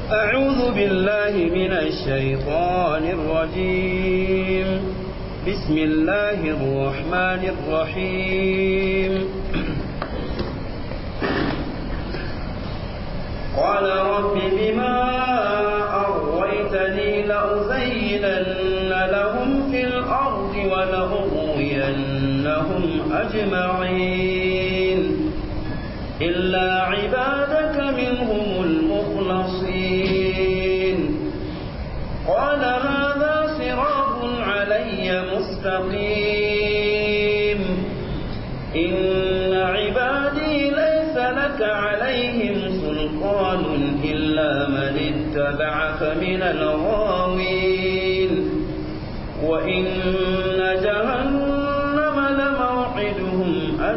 أعوذ بالله من الشيطان الرجيم. بسم الله الرحمن الرحيم. قال رب بما أغويتني لأزينن لهم في الأرض ولأغوينهم أجمعين إلا عبادك منهم المخلصين. قال هذا صراط علي مستقيم إن عبادي ليس لك عليهم سلطان إلا من اتبعك من الغاوين وإن جهنم لموعدهم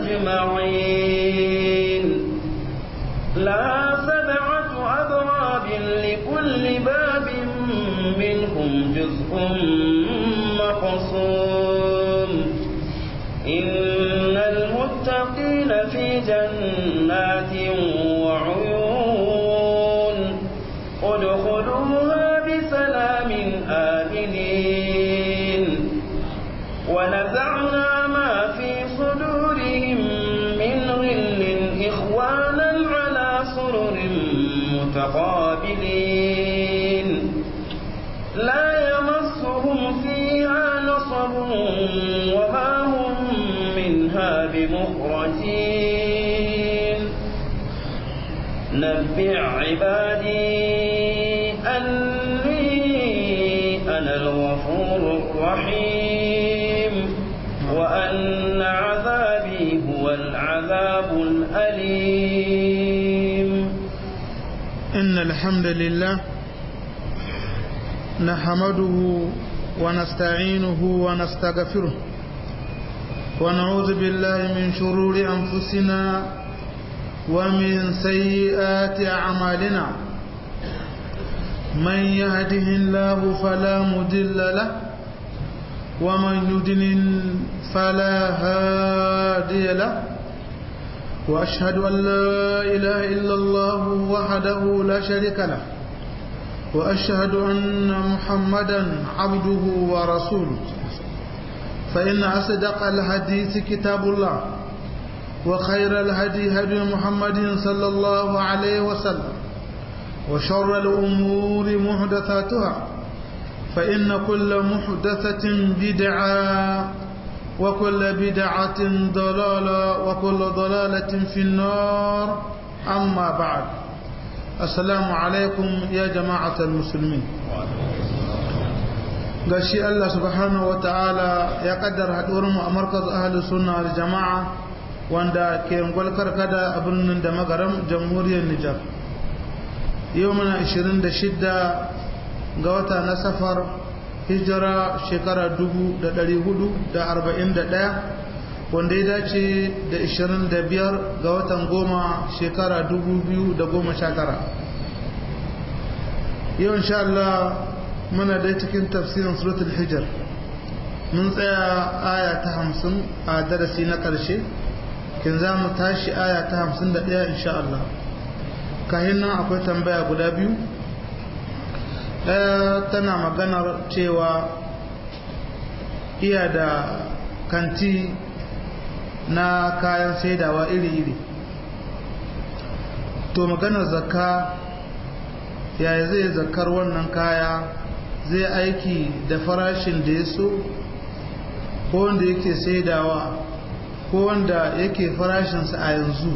أجمعين لها 7 أبواب لكل باب منهم جزء مقسوم إن المتقين في جنات وعيون ادخلوها بسلام آمنين ونزعنا ما في صدورهم من غل إخوانا على سرر متقابلين لا يمسهم فيها نصب وما هم منها بمخرجين. نبئ عبادي أني أنا الغفور الرحيم وأن عذابي هو العذاب الأليم. إن الحمد لله نحمده ونستعينه ونستغفره ونعوذ بالله من شرور أنفسنا ومن سيئات أعمالنا من يهده الله فلا مضل له ومن يضلل فلا هادي له وأشهد أن لا إله إلا الله وحده لا شريك له وأشهد أن محمدا عبده ورسوله فإن أصدق الحديث كتاب الله وخير الهدي هدي محمد صلى الله عليه وسلم وشر الأمور محدثاتها فإن كل محدثة بدعة وكل بدعة ضلالة وكل ضلالة في النار أما بعد السلام عليكم يا جماعة المسلمين. gashi Allah subhanahu wa ta'ala ya kaddara haɗuwarmu a markaz ahli sunna wal jama'a wanda ke ngwalkar kada a birnin da magaram jamhuriyar Nijar. Yau muna 26 ga wata na safar hijira shekara 1441 wanda ya dace da 25 ga watan goma shekara 2019. Yau insha Allah muna dai cikin tafsirin suratul hijr mun tsaya aya ta 50 a darasi na ƙarshe kin za mu tashi aya ta 51 insha Allah. kahin nan akwai tambaya guda biyu. Tana maganar cewa iya da kanti na kayan saidawa iri-iri, to maganar zakka yaya zai zakkar wannan kaya, zai aiki da farashin da ya so ko wanda yake saidawa ko wanda yake farashinsa a yanzu.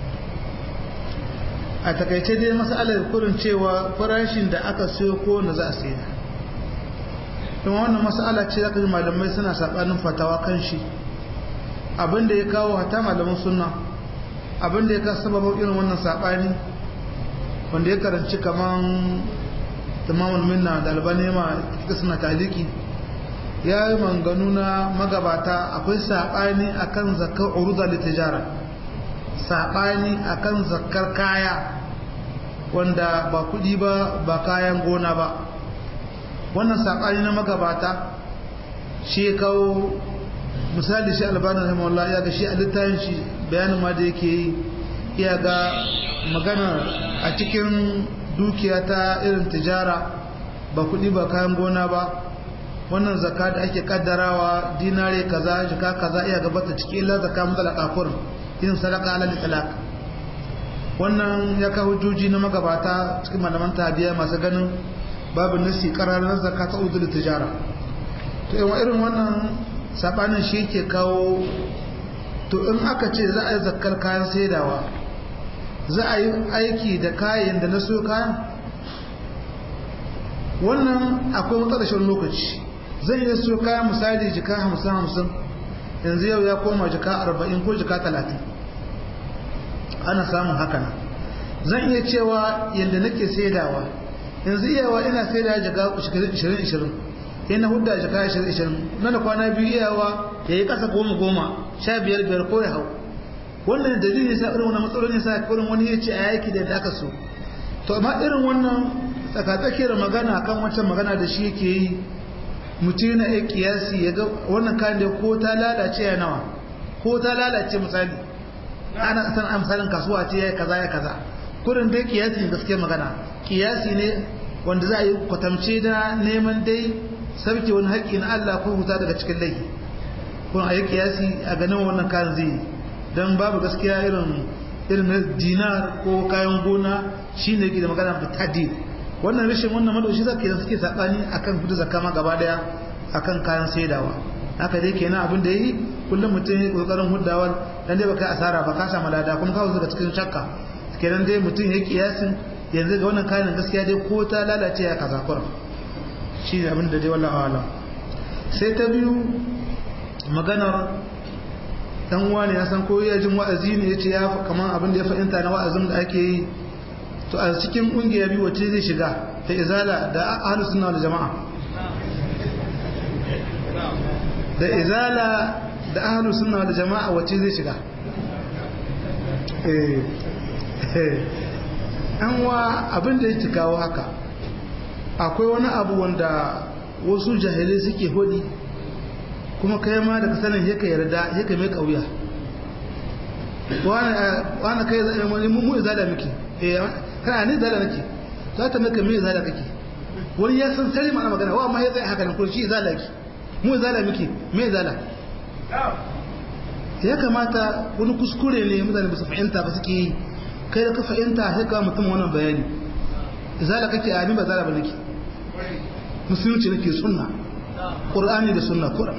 A takaice dai matsalar kurin cewa farashin da aka siyo ko wanda za a saida, don wannan matsala ce zaka ji malamai suna sabanin fatawa kan shi. Abinda ya kawo hata malaman sunna, abinda ya kawo sababin irin wannan sabani wanda ya karanci kaman tamamul minna da albani ma kika suna taliki, ya yi manganu na magabata akwai sabani akan zakar uruda litijara, sabani akan zakar kaya wanda ba kudi ba kayan gona ba. Wannan sabani na magabata shi ya kawo misali shi albani rahimahullah ya ga shi a littafin shi bayanin ma da yake yi, ya ga magana a cikin dukiya ta irin tijara ba kudi ba kayan gona ba wannan zakka da ake kaddarawa dinare kaza jika kaza iya gabata cikin illa zakka mutal kafurin yin sadaka alal talaq wannan ya kawo hujjoji na magabata cikin malaman tabiya masu ganin babu nasi qararar zakka ta udul tijara to irin wannan sabanin shi yake kawo to in aka ce za a yi zakkar kayan saidawa za a yi aiki da kayan da na so kayan wannan akwai matsalashin lokaci zai yi so kayan misali jika 50-50 yanzu yau ya koma jika 40 ko jika 30 ana samun haka zan iya cewa yadda nake saidawa yanzu iyawa ina saidawa jika 20-20 yana hudda jika 20-20 na da kwana biyu iyawa ya yi kasa 10-10 ko ya hau wannan dalilin sa irin wannan matsalolin sa kurin wani ya ce a yaki da aka so to amma irin wannan tsakatsakiyar magana kan wancan magana da shi yake yi mutum na ya kiyasi ya ga wannan kayan da ko ta lalace ya nawa ko ta lalace misali ana san amsalin kasuwa ce ya kaza ya kaza kurin dai kiyasi gaskiya magana kiyasi ne wanda za a yi kwatamce da neman dai sabke wani haƙƙi na Allah ko huta daga cikin laifi kun a yi kiyasi a ganin wannan kayan zai yi don babu gaskiya irin na dinar ko kayan gona shi ne ke da magana da tadid wannan rashin wannan madaushi zaka yi suke sabani akan hudu zakka ma gaba daya akan kayan saidawa haka dai kenan abin da yi kullum mutum ya kokarin huddawar dan dai baka asara ba ka samu lada kuma ka daga cikin shakka kenan dai mutum ya kiyasin yanzu ga wannan kayan gaskiya dai ko ta lalace ya kaza kurum shi ne abin da dai wallahi alam sai ta biyu maganar dan uwa ne ya san ko ya jin wa'azi ne yace ya kaman abin da ya fahimta na wa'azin da ake yi to a cikin kungiya biyu wace zai shiga ta izala da ahlus sunna wal jamaa da izala da ahlus sunna wal jamaa wace zai shiga an wa abin da yake kawo haka akwai wani abu wanda wasu jahilai suke hodi kuma kai ma daga sanin yake yarda yake mai kauya wani kai zai mu izala miki kana ne izala nake za ta maka mai izala kake wani ya san sari mana magana wa amma ya zai haka nan ko shi izala ki mu izala miki mai izala ya kamata wani kuskure ne mutane ba su fahimta ba suke yi kai da ka fahimta sai ka mutum wannan bayani izala kake a ni ba zala ba nake musulunci nake sunna qur'ani da sunna qur'an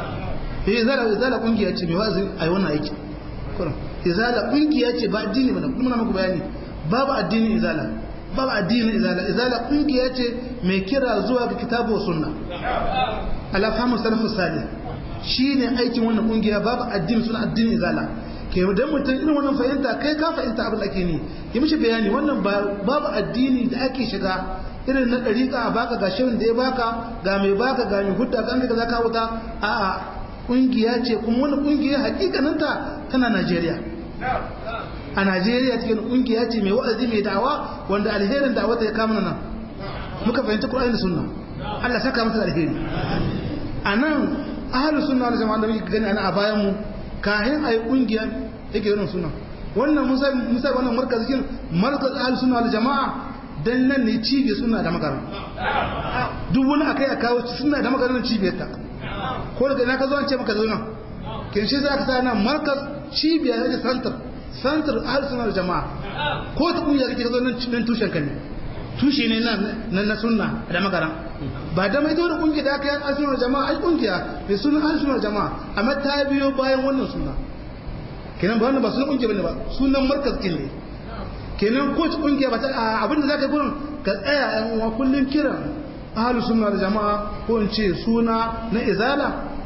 izala kungiya ce mai wa'azi a yi wannan aiki izala kungiya ce ba addini ba kuma na muku bayani babu addinin izala babu addinin izala kungiya ce mai kira zuwa ga kitabu wa sunna ala fahimu salafu salih shine aikin wannan kungiya babu addini suna addinin izala ke dan mutum irin wannan fahimta kai ka fahimta abin da ake ni yi mishi bayani wannan babu addini da ake shiga irin na dariƙa a baka ga shirin da ya baka ga mai baka ga mai hudda kan ka zaka wuta a'a kungiya ce kuma wannan kungiya hakikaninta tana Najeriya a Najeriya cikin kungiya ce mai wa'azi mai da'awa wanda alherin da'awa ta ya kama nan muka fahimci Qur'ani da Sunna Allah saka masa alheri anan ahlus sunna wal jama'a da muke gani ana a bayan mu kahin ayi kungiya yake yin sunna wannan musa wannan markazin markaz ahlus sunna wal jama'a dan nan ne cibiye sunna da magana duk wani akai a kawo sunna da magana cibiyar ta ko daga ina ka zo an ce maka zo nan kin shi za ka sa nan markaz cibiya da center ahlus sunna wal jama'a ko ta kungiya kake zo nan tushen kan ne tushe ne na sunna da magana ba da mai dole kungiya da aka yi ahlus sunna wal jama'a ai kungiya mai sunan ahlus sunna wal jama'a amma ta biyo bayan wannan sunna kenan ba wannan ba sunan kungiya bane ba sunan markaz kin ne kenan ko kungiya ba ta abinda zaka yi gurin ka tsaya ɗan uwa kullun kiran ahlus sunna wal jama'a ko in ce suna na izala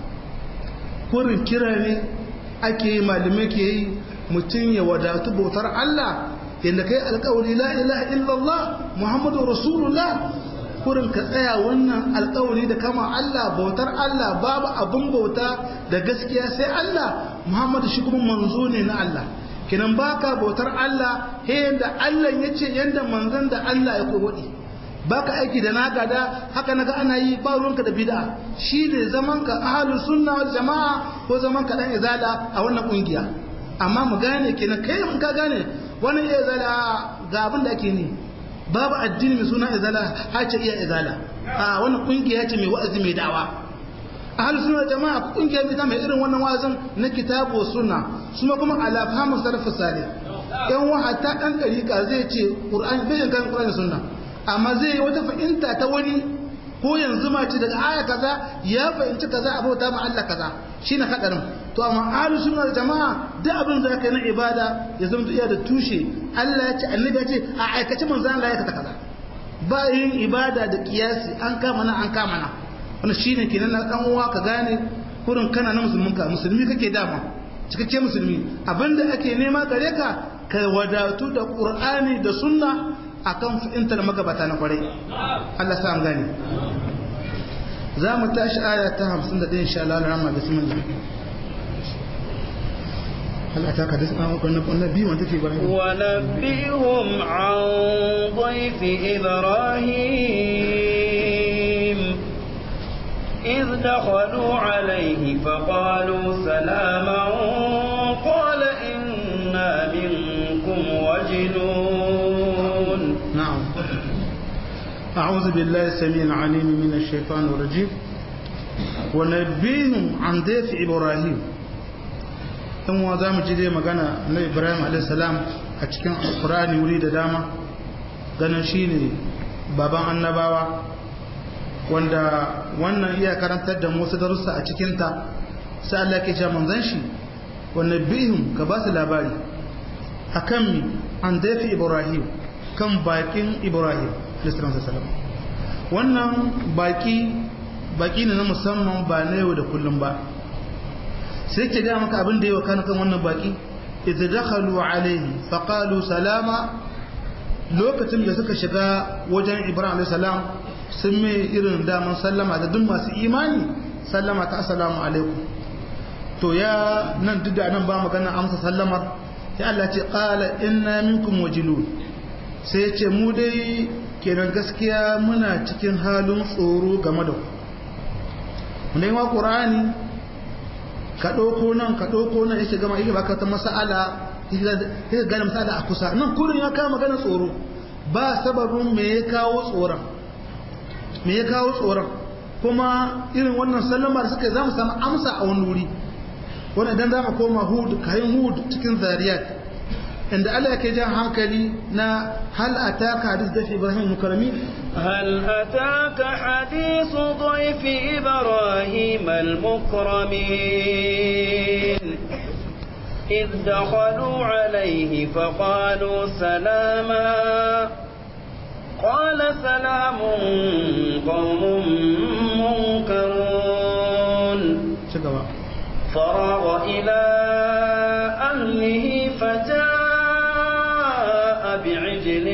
kurin kira ne ake yi malume ke yi mutum ya wadatu bautar Allah yadda kai alƙawari la ilaha illallah muhammadu rasulullah kurin ka tsaya wannan alƙawari da kama Allah bautar Allah babu abin bauta da gaskiya sai Allah muhammadu shi kuma manzo ne na Allah kinan baka bautar Allah he yanda Allah yace yanda manzon da Allah ya koyi baka aiki da naka da haka naga ana yi ba ruwanka da bid'a shi ne zaman ka ahlus sunna wal jamaa ko zaman ka dan izala a wannan kungiya amma mu gane kenan kai mun ka gane wannan izala ga abin da ake ni babu addini mai suna izala hace iya izala a wannan kungiya ce mai wa'azi mai da'awa ahlus sunna jama'a kungiya ita mai irin wannan wa'azin na kitabu sunna kuma ala fahmu salaf salih yan wa hatta dan dariqa zai ce qur'ani bai kan qur'ani sunna amma zai wata fahimta ta wani ko yanzu ma ce daga aya kaza ya fahimci kaza abota ma Allah kaza shine hadarin to amma ahlus sunna jama'a duk abin da kai na ibada ya zama iya da tushe Allah ya ce annabi ya ce a aikace manzo Allah ya kaza ba yin ibada da kiyasi an kama na wannan shine kenan na dan uwa ka gane kurin kana na musulmi kake dama cikakke musulmi abinda ake nema gare ka ka wadatu da qur'ani da sunna akan fahimtar magabata na kwarai Allah sa an gane za mu tashi aya ta 51 insha Allah rahma bismillah هل أتاك حديث النبي وأنت في إبراهيم ونبئهم عن ضيف إبراهيم إذ دخلوا عليه فقالوا سلاما قال إنا منكم وجلون نعم أعوذ بالله السميع العليم من الشيطان الرجيم ونبئهم عن ضيف إبراهيم dan wa za mu ji dai magana na Ibrahim a.s. a cikin Alkur'ani wuri da dama ganin shi ne baban annabawa wanda wannan iya karantar da musu darussa a cikinta sai Allah ke ce manzon shi wannan bihim ka ba su labari akan mi an dafi Ibrahim kan bakin Ibrahim a.s. wannan baki ne na musamman ba na yau da kullum ba sai ke ga maka abin da yawa kan wannan baki idza dakhalu alayhi faqalu salama lokacin da suka shiga wajen Ibrahim alayhi salam sun mai irin daman sallama da duk masu imani sallama ta assalamu alaikum to ya nan duk da nan ba magana amsa sallamar ya Allah ce qala inna minkum wajilun sai ya ce mu dai kenan gaskiya muna cikin halin tsoro game da ku mun yi wa Qur'ani ka ɗauko nan yake gama yake baka ta mas'ala yake gane mas'ala a kusa nan kurin ya kawo magana tsoro ba sababin me ya kawo tsoron kuma irin wannan sallama da suka zamu samu amsa a wani wuri wanda idan zamu koma kayan hud cikin zariyat inda Allah yake jan hankali na hal ataka hadith da Ibrahim mukarrami هل أتاك حديث ضيف إبراهيم المكرمين إذ دخلوا عليه فقالوا سلاما قال سلام قوم منكرون فراغ إلى أهله فجاء بعجل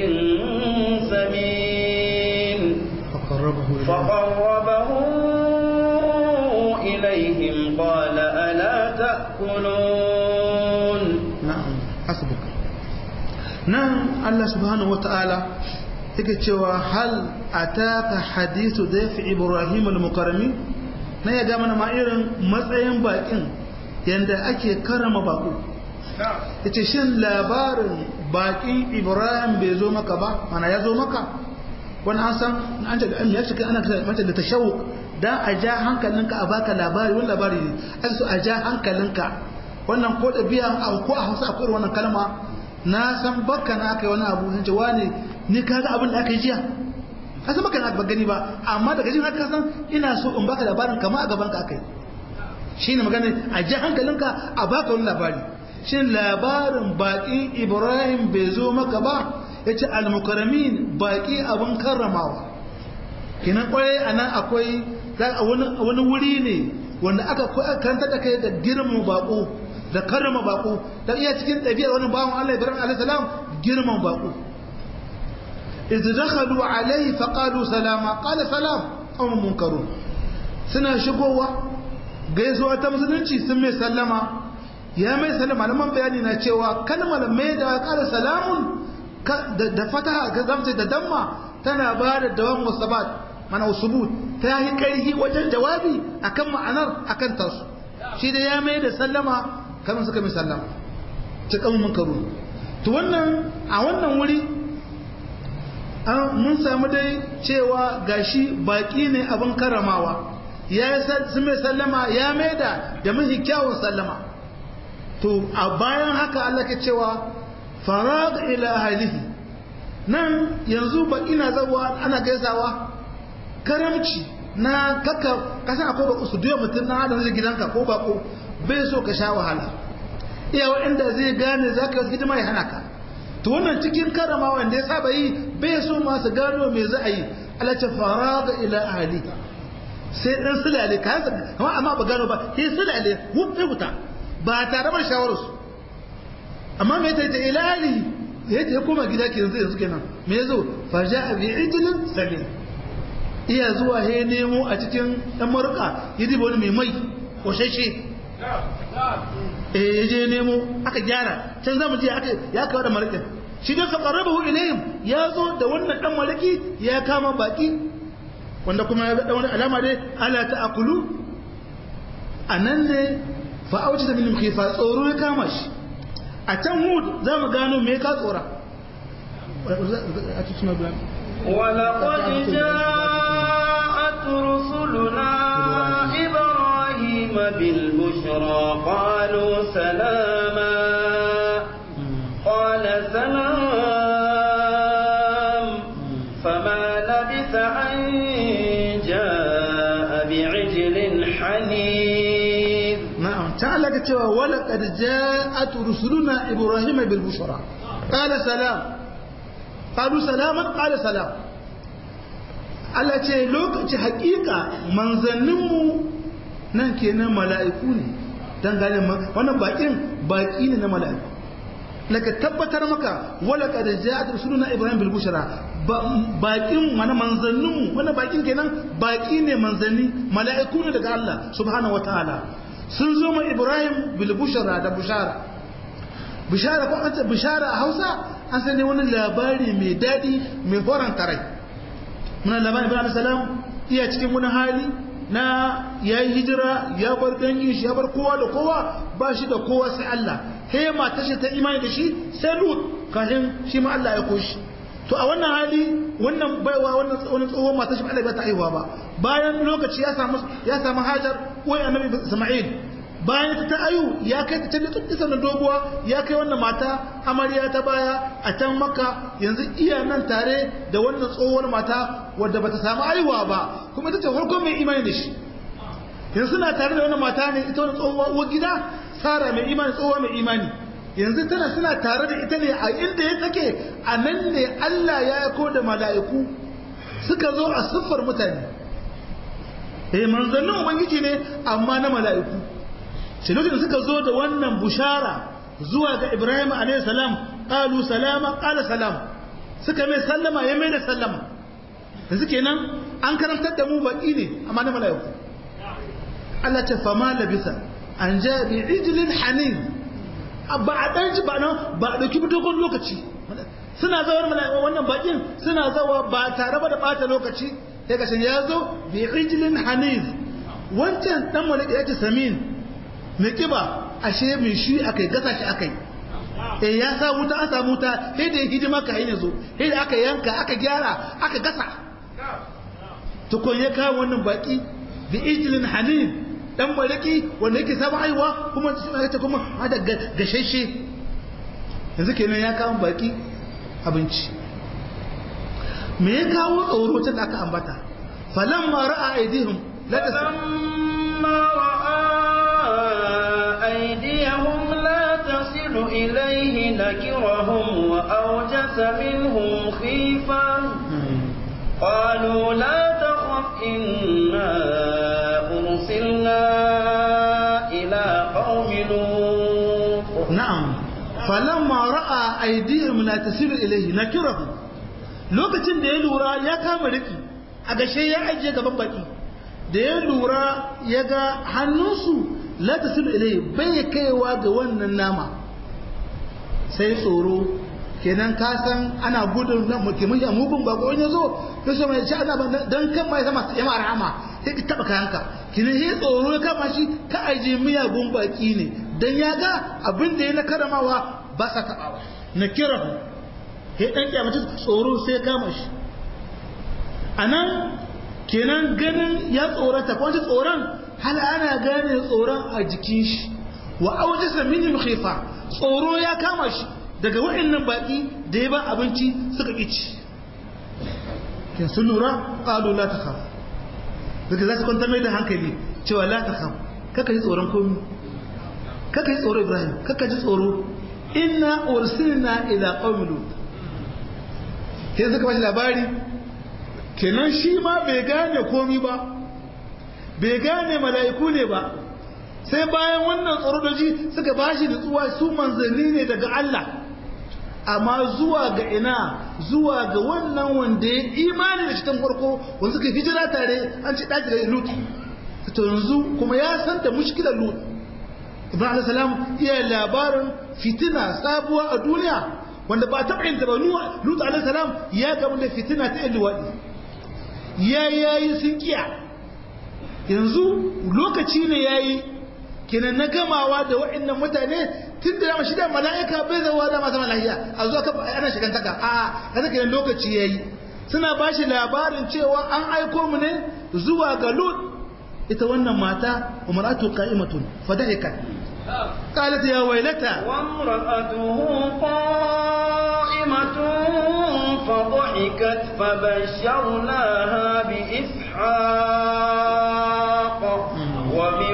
سمين فقربه إليهم قال ألا تأكلون نعم حسبك نعم الله سبحانه وتعالى yake cewa hal ataka hadithu dayfi Ibrahim al-mukarrami na ya ga mana ma irin matsayin bakin yanda ake karama bako yace shin labarin bakin Ibrahim bai zo maka ba mana ya zo maka wani an san an ce da ya shiga ana mata da tashawuk dan a ja hankalinka a baka labari wani labari ne an so a ja hankalinka wannan ko da biya ko a Hausa akwai wannan kalma na san baka na kai wani abu sun ce wani ni kaga abin da aka yi jiya ka san baka na ba gani ba amma daga jin haka san ina so in baka labarin kama a gaban ka akai shine magana a ja hankalinka a baka wani labari shin labarin baƙin Ibrahim bai zo maka ba yace al-mukarramin baƙi abun karramawa kinan kwarai anan akwai wani wuri ne wanda aka karanta da kai da girman bako da karrama bako da iya cikin ɗabi'ar wani bawan Allah Ibrahim alayhi salam girman bako idh dakhalu alayhi faqalu salama qala salam qawmun munkarun suna shigowa gaisuwa ta musulunci sun mai sallama ya mai sallama malaman bayani na cewa kalmar mai da qala salamun da fataha ga zamce da damma tana ba da dawan musabat mana usubut ta yi karhi wajen jawabi akan ma'anar akan tasu shi da ya mai da sallama kamar suka mai sallama cikin munkaru to wannan a wannan wuri mun samu dai cewa gashi baki ne abin karamawa ya yi mai sallama ya maida da mahi kyawun sallama to a bayan haka Allah ke cewa farag ila ahlihi nan yanzu baki na zawa ana gaisawa karamci na kaka kasan akwai bako su duya mutum na hada zai gidanka ko bako bai so ka sha wahala iya wa'anda zai gane za ka yi hidima ya hana ka to wannan cikin karama wanda ya saba yi bai so masu gano me za a yi Allah ce faraga ila ahli sai dan sulale ka amma amma ba gano ba sai sulale wuce wuta ba tare da shawararsu amma me ta ila ahli yace ya koma gida yanzu kenan me yazo faja'a bi ijlin salim iya zuwa he nemo a cikin dan maruka yidi wani mai mai kosheshe je nemo aka gyara can zamu je aka ya kawo da marikin shi da faqarabahu ilayhim ya zo da wannan dan mariki ya kama baki wanda kuma ya ga wani alama dai ala ta'kulu anan ne fa aujida min khifa tsoro ya kama shi a can hud zamu gano me ka tsora ولقد جاءت رسلنا إبراهيم بالبشرى قالوا سلاما قال سلام فما لبث أن جاء بعجل حنيذ نعم تعالى كتوى ولقد جاءت رسلنا إبراهيم بالبشرى قال سلام قالوا سلاما قال سلام Allah ce lokaci hakika manzanninmu nan kenan mala'iku ne dan gane wannan baki ne na mala'iku laka tabbatar maka wala qad ja'at rusuluna ibrahim bil bushra bakin mana manzanninmu wannan bakin kenan baki ne manzanni mala'iku ne daga Allah subhanahu wataala sun zo ma ibrahim bil bushra da bushara bishara ko an ce bishara a Hausa an sani wani labari mai dadi mai faranta rai muna labarin ibrahim salam iya cikin wani hali na ya yi hijira ya bar dangin shi ya bar kowa da kowa ba shi da kowa sai Allah he mata shi ta imani da shi sai Lut kafin shi ma Allah ya koshi to a wannan hali wannan baiwa wannan tsohon mata shi Allah ba ta aiwa ba bayan lokaci ya samu Hajar wai annabi Isma'il bayan ta ayu ya kai ta can da na doguwa ya kai wannan mata amarya ta baya a can Makka yanzu iya nan tare da wannan tsohuwar mata wadda bata samu aiwa ba kuma ita ce farkon mai imani da shi yanzu suna tare da wannan mata ne ita wannan tsohuwar gida Sara mai imani tsohuwa mai imani yanzu suna tare da ita ne a inda ya take a nan ne Allah ya yako da mala'iku suka zo a siffar mutane manzannin ubangiji ne amma na mala'iku shi lokacin suka zo da wannan bushara zuwa ga Ibrahim alayhi salam qalu salama qala salam suka mai sallama ya mai da sallama yanzu kenan an karantar da mu baki ne amma na malaiku Allah ta fama labisa an ja bi ijlin hanin ba a dan ji ba nan ba a dauki dogon lokaci suna zawar malaiku wannan bakin suna zawa ba tare ba da bata lokaci sai ga shin yazo bi ijlin hanin wancan dan malaiku yake samin mai kiba ashe mai shi akai gasa shi akai ya sa wuta an samu wuta sai da hidima ka yi zo sai da aka yanka aka gyara aka gasa tukun ya kawo wannan baki bi ijlin hanin dan malaki wanda yake samu aiwa kuma suna ta kuma hada gashashe yanzu kenan ya kawo baki abinci me ya kawo tsoro ta da aka ambata falamma ra'a aidihim la أيديهم لا تصل إليه نكرهم وأوجس منهم خيفة قالوا لا تخف إنا أرسلنا إلى قوم لوط نعم فلما رأى أيديهم لا تصل إليه نكرهم lokacin da ya lura ya kama riki a gashe ya ajiye gaban baki da ya lura ya ga hannunsu la tasilu ilai bai kaiwa ga wannan nama sai tsoro kenan ka san ana gudun na mutumin ya mugun bako in yazo to sai mai ci ana dan kan mai sama ya ma rahama sai ki taba kayanka kina he tsoro ya kama shi ka aje miyagun baki ne dan ya ga abin da ya na karamawa ba sa tabawa na kirahu ya dan kyamace tsoro sai ya kama shi anan kenan ganin ya tsorata ko wani tsoron hal ana gane tsoron a jikin shi wa aujasa minhum khifa tsoro ya kama shi daga wa'annan baki da ya ba abinci suka kici kin sun lura qalu la takhaf daga za su kwantar mai da hankali cewa la takhaf kaka ji tsoron komai kaka ji tsoro Ibrahim kaka ji tsoro inna ursilna ila qaumi lut sai suka bashi labari kenan shi ma bai gane komai ba bai gane mala'iku ne ba sai bayan wannan tsoro da ji suka bashi nutsuwa su manzanni ne daga Allah amma zuwa ga ina zuwa ga wannan wanda ya imani da cikin farko wanda suka hijira tare an ci daki da Lut to yanzu kuma ya san da mushkilar Lut Ibrahim alayhi salam iya labarin fitina sabuwa a duniya wanda ba ta yin ba Lut alayhi salam ya gamu da fitina ta ilwadi yayi sun kiya yanzu lokaci ne yayi kenan na gamawa da waɗannan mutane tun da yamma shi da mala'ika bai zawa da masu mala'iya a zuwa ka ana shigantaka a kaza kenan lokaci yayi suna ba shi labarin cewa an aiko mu ne zuwa ga Lut ita wannan mata umaratu qa'imatun fadahikat qalat ya waylata wa imra'atuhu qa'imatun fadahikat fabashsharnaha bi ishaq wa min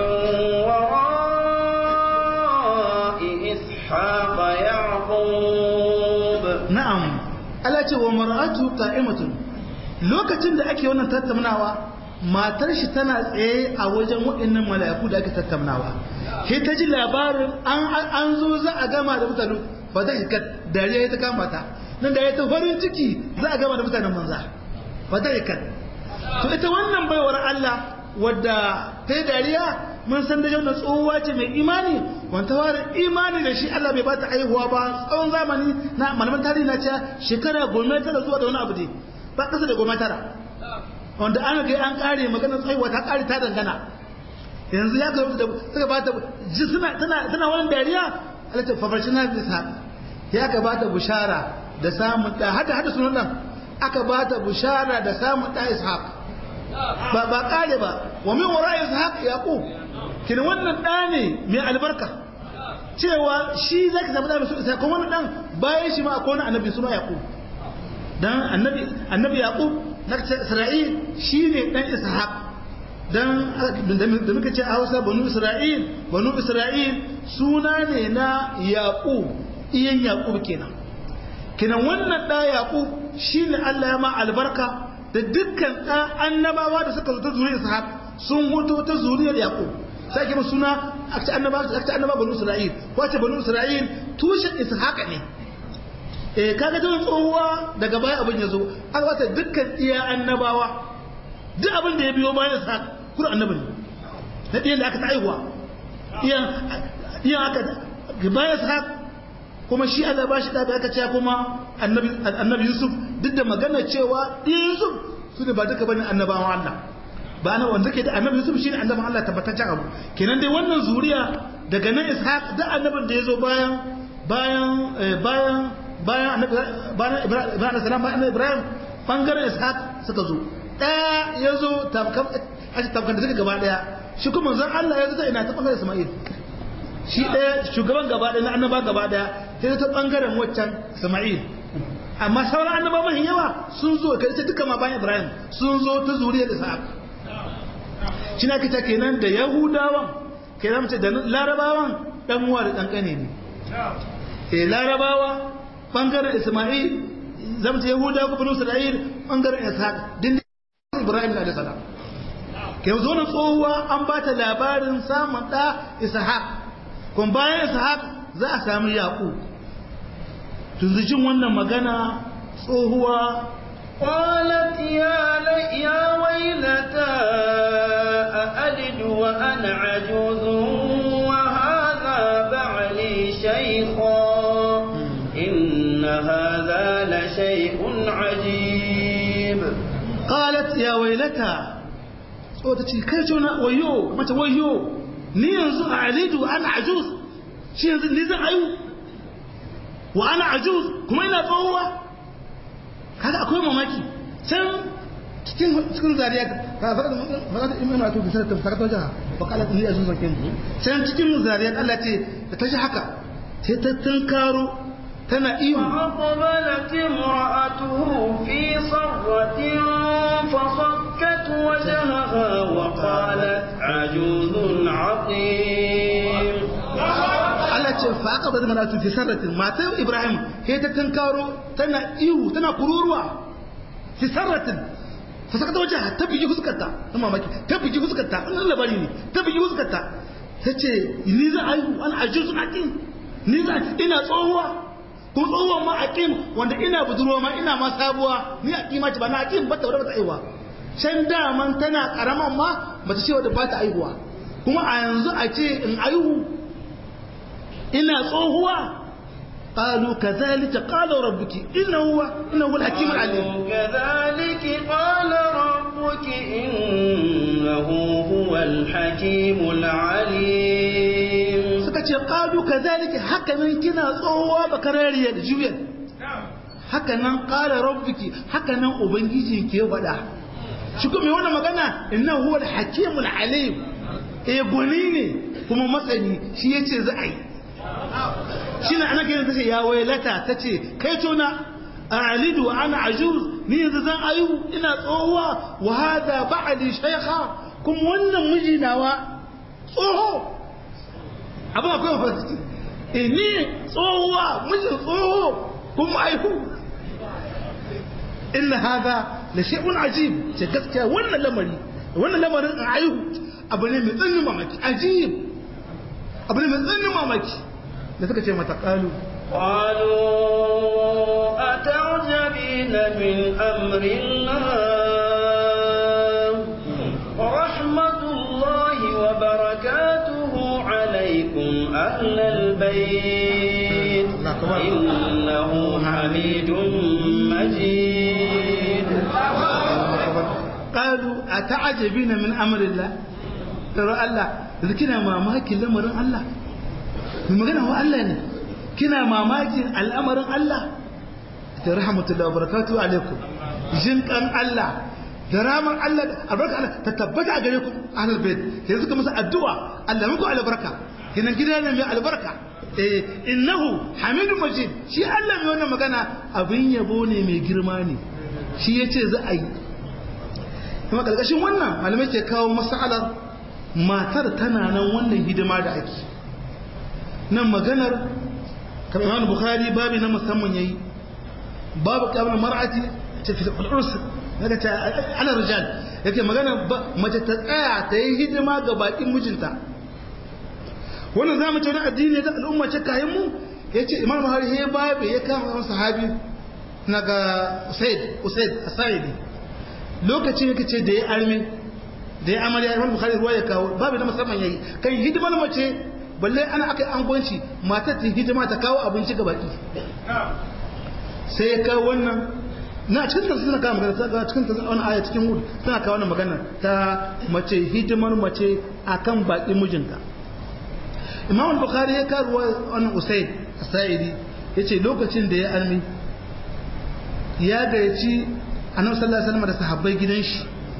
na'am Allah ce wa mar'atu qa'imatun lokacin da ake wannan tattaunawa matar shi tana tsaye a wajen waɗannan mala'iku da ake tattaunawa sai ta ji labarin an zo za a gama da mutane fa da hikat dariya ta kama ta nan da ya ta farin ciki za a gama da mutanen manza fa da hikat to ita wannan baiwar Allah wadda ta yi dariya mun san da wannan tsohuwa ce mai imani wanda fara imani da shi Allah bai ba ta aihuwa ba tsawon zamani na malaman tarihi na ce shekara 19 zuwa da wani abu dai ba kasa da 19 wanda an ga an kare maganar tsaiwa ta kare ta dangana yanzu ya ga da suka ba ta ji tana wani dariya Allah ta fafarci na bisa ya ka ba ta bushara da samun da hada sunan nan aka ba ta bushara da samun da Ishaq ba kare ba wa min wara Ishaq Yaqub kin wannan da ne mai albarka cewa shi zaki samu da su Ishaq kuma wannan dan bayan shi ma akwai wani annabi suna Yaqub dan annabi Yaqub na Isra'il shine dan Ishaq dan da muka ce a Hausa banu Isra'il suna ne na Yaqub iyan Yaqub kenan wannan da Yaqub shine Allah ya ma albarka da dukkan annabawa da suka zo ta zuriyar Ishaq sun hoto ta zuriyar Yaqub sai kuma suna akta annaba banu Isra'il wace banu Isra'il tushen Ishaq ne kaga tun tsohuwa daga baya abin yazo an wata dukkan iya annabawa duk abin da ya biyo bayan Ishaq kur annabi ne da diyan da aka ta aihuwa iyan aka bayan Ishaq kuma shi Allah ba shi da aka ce kuma annabi Yusuf duk da magana cewa Yusuf su ne ba duka bane annabawan Allah ba na wanda ke da annabi Yusuf shine annaban Allah tabbataccen abu kenan dai wannan zuriya daga nan Ishaq da annabin da yazo bayan Ibrahim salam bayan Ibrahim bangaren Ishaq suka zo ɗaya yazo tabkan da suka gaba daya shi kuma zan Allah yazo ta ina ta bangaren Isma'il shi ɗaya shugaban gaba daya na annaba gaba daya sai ta bangaren waccan Isma'il amma sauran annaba mai yawa sun zo kai ta duka ma bayan Ibrahim sun zo ta zuriyar Ishaq shi na kita kenan da Yahudawan kenan mace da Larabawan dan uwa da dan kane ne Larabawa bangaren Isma'il zamta Yahuda ko banu Isra'il bangaren Ishaq din Ibrahim alayhi salam ke zo na tsohuwa an ba ta labarin samun da Ishaq kun bayan Ishaq za a samu Yaqub tun jin wannan magana tsohuwa قالت يا ويلتى أألد وأنا عجوز وهذا بعلي شيخا إن هذا لشيء عجيب قالت يا ويلتى صوتتي كيتونا ويو متى ويو نينزو أعلد وأنا عجوز شيء نزع أيو وأنا عجوز كما إنا فهو kaga akwai mamaki can cikin zariya ka faɗa imanu to bisa ta faɗa wajen ba kala ni azun zakin can cikin zariya Allah ce da ta ji haka sai ta tunkaro tana iyo فأقبلت امرأته في صرة فصكت وجهها وقالت عجوز عقيم Allah ce fa aka bada malatu fi sarratin matan Ibrahim sai ta tunkaro tana iyo tana kururuwa fi sarratin fa saka wajen ta bigi fuskarta ta mamaki ta bigi fuskarta wannan labari ne ta bigi fuskarta tace ni za ayu an ajuzu aqim ni za ina tsohuwa kuma tsohuwa ma aqim wanda ina budurwa ma ina ma sabuwa ni aqima ce ba na aqim ba ta wadda ba ta aiwa can daman tana karaman ma ba ta ce wadda ba ta aihuwa kuma a yanzu a ce in aihu ina tsohuwa قالوا كذلك قال ربك إنه الحكيم العليم كذلك قال ربك إنه هو الحكيم العليم سكتي قالوا كذلك هكذا كنا صوى بكراريا جويا هكذا قال ربك هكذا أبنجيك يبدا شكو مي wannan magana innahu huwal hakimul alim gwani ne kuma masani shi yace za a yi shine ana kiran tace ya wailata tace kai tona a'lidu ana ajuz ni yanzu zan ayu ina tsohuwa wa hada ba'di shaykha kuma wannan miji nawa tsoho abu akwai fasiki ni tsohuwa miji tsoho kuma ayu inna hada la shay'un ajib ce gaskiya wannan lamarin ayu abu ne mai tsanin mamaki ajib abu ne mai tsanin mamaki da suka ce mata qalu أتعجبين من أمر الله رحمة الله وبركاته عليكم أهل البيت إنه حميد مجيد قالوا أتعجبين من أمر الله ترى الله ذكرنا ما ماكي لمر الله magana wa Allah ne kina mamakin al'amarin Allah ta rahmatullahi wa barakatuhu alaikum jin kan Allah da raman Allah albarka Allah ta tabbata a gare ku ahlul bait yanzu kuma addu'a Allah muku albarka kinan gidan ne mai albarka innahu hamidun majid shi Allah mai wannan magana abin yabo ne mai girma ne shi yace za a yi kuma karkashin wannan malamai ke kawo masalar matar tana nan wannan hidima da ake nan maganar kamar Imam Bukhari babu na musamman yayi babu kamar mar'ati ta fi al-urs daga ta ana rijal yake magana mace ta tsaya ta yi hidima ga bakin mijinta wannan zamu ce na addini da al'umma ce kayan mu yace Imam Bukhari he babu ya kama sahabi naga Usaid as-Sa'idi lokacin yake ce da ya arme da ya amarya Imam Bukhari ruwa ya kawo babu na musamman yayi kan hidimar mace balle ana aka yi angwanci matar ta hidima ta kawo abinci ga baki sai ya kawo wannan na cikin tafsir suna kawo magana cikin tafsir wani aya cikin hudu suna kawo wannan magana ta mace hidimar mace akan baki mijinta Imam Bukhari ya kawo wannan Usaid as-Sa'idi yace lokacin da ya armi ya gayyaci Annabi sallallahu alaihi wasallam da sahabbai gidan shi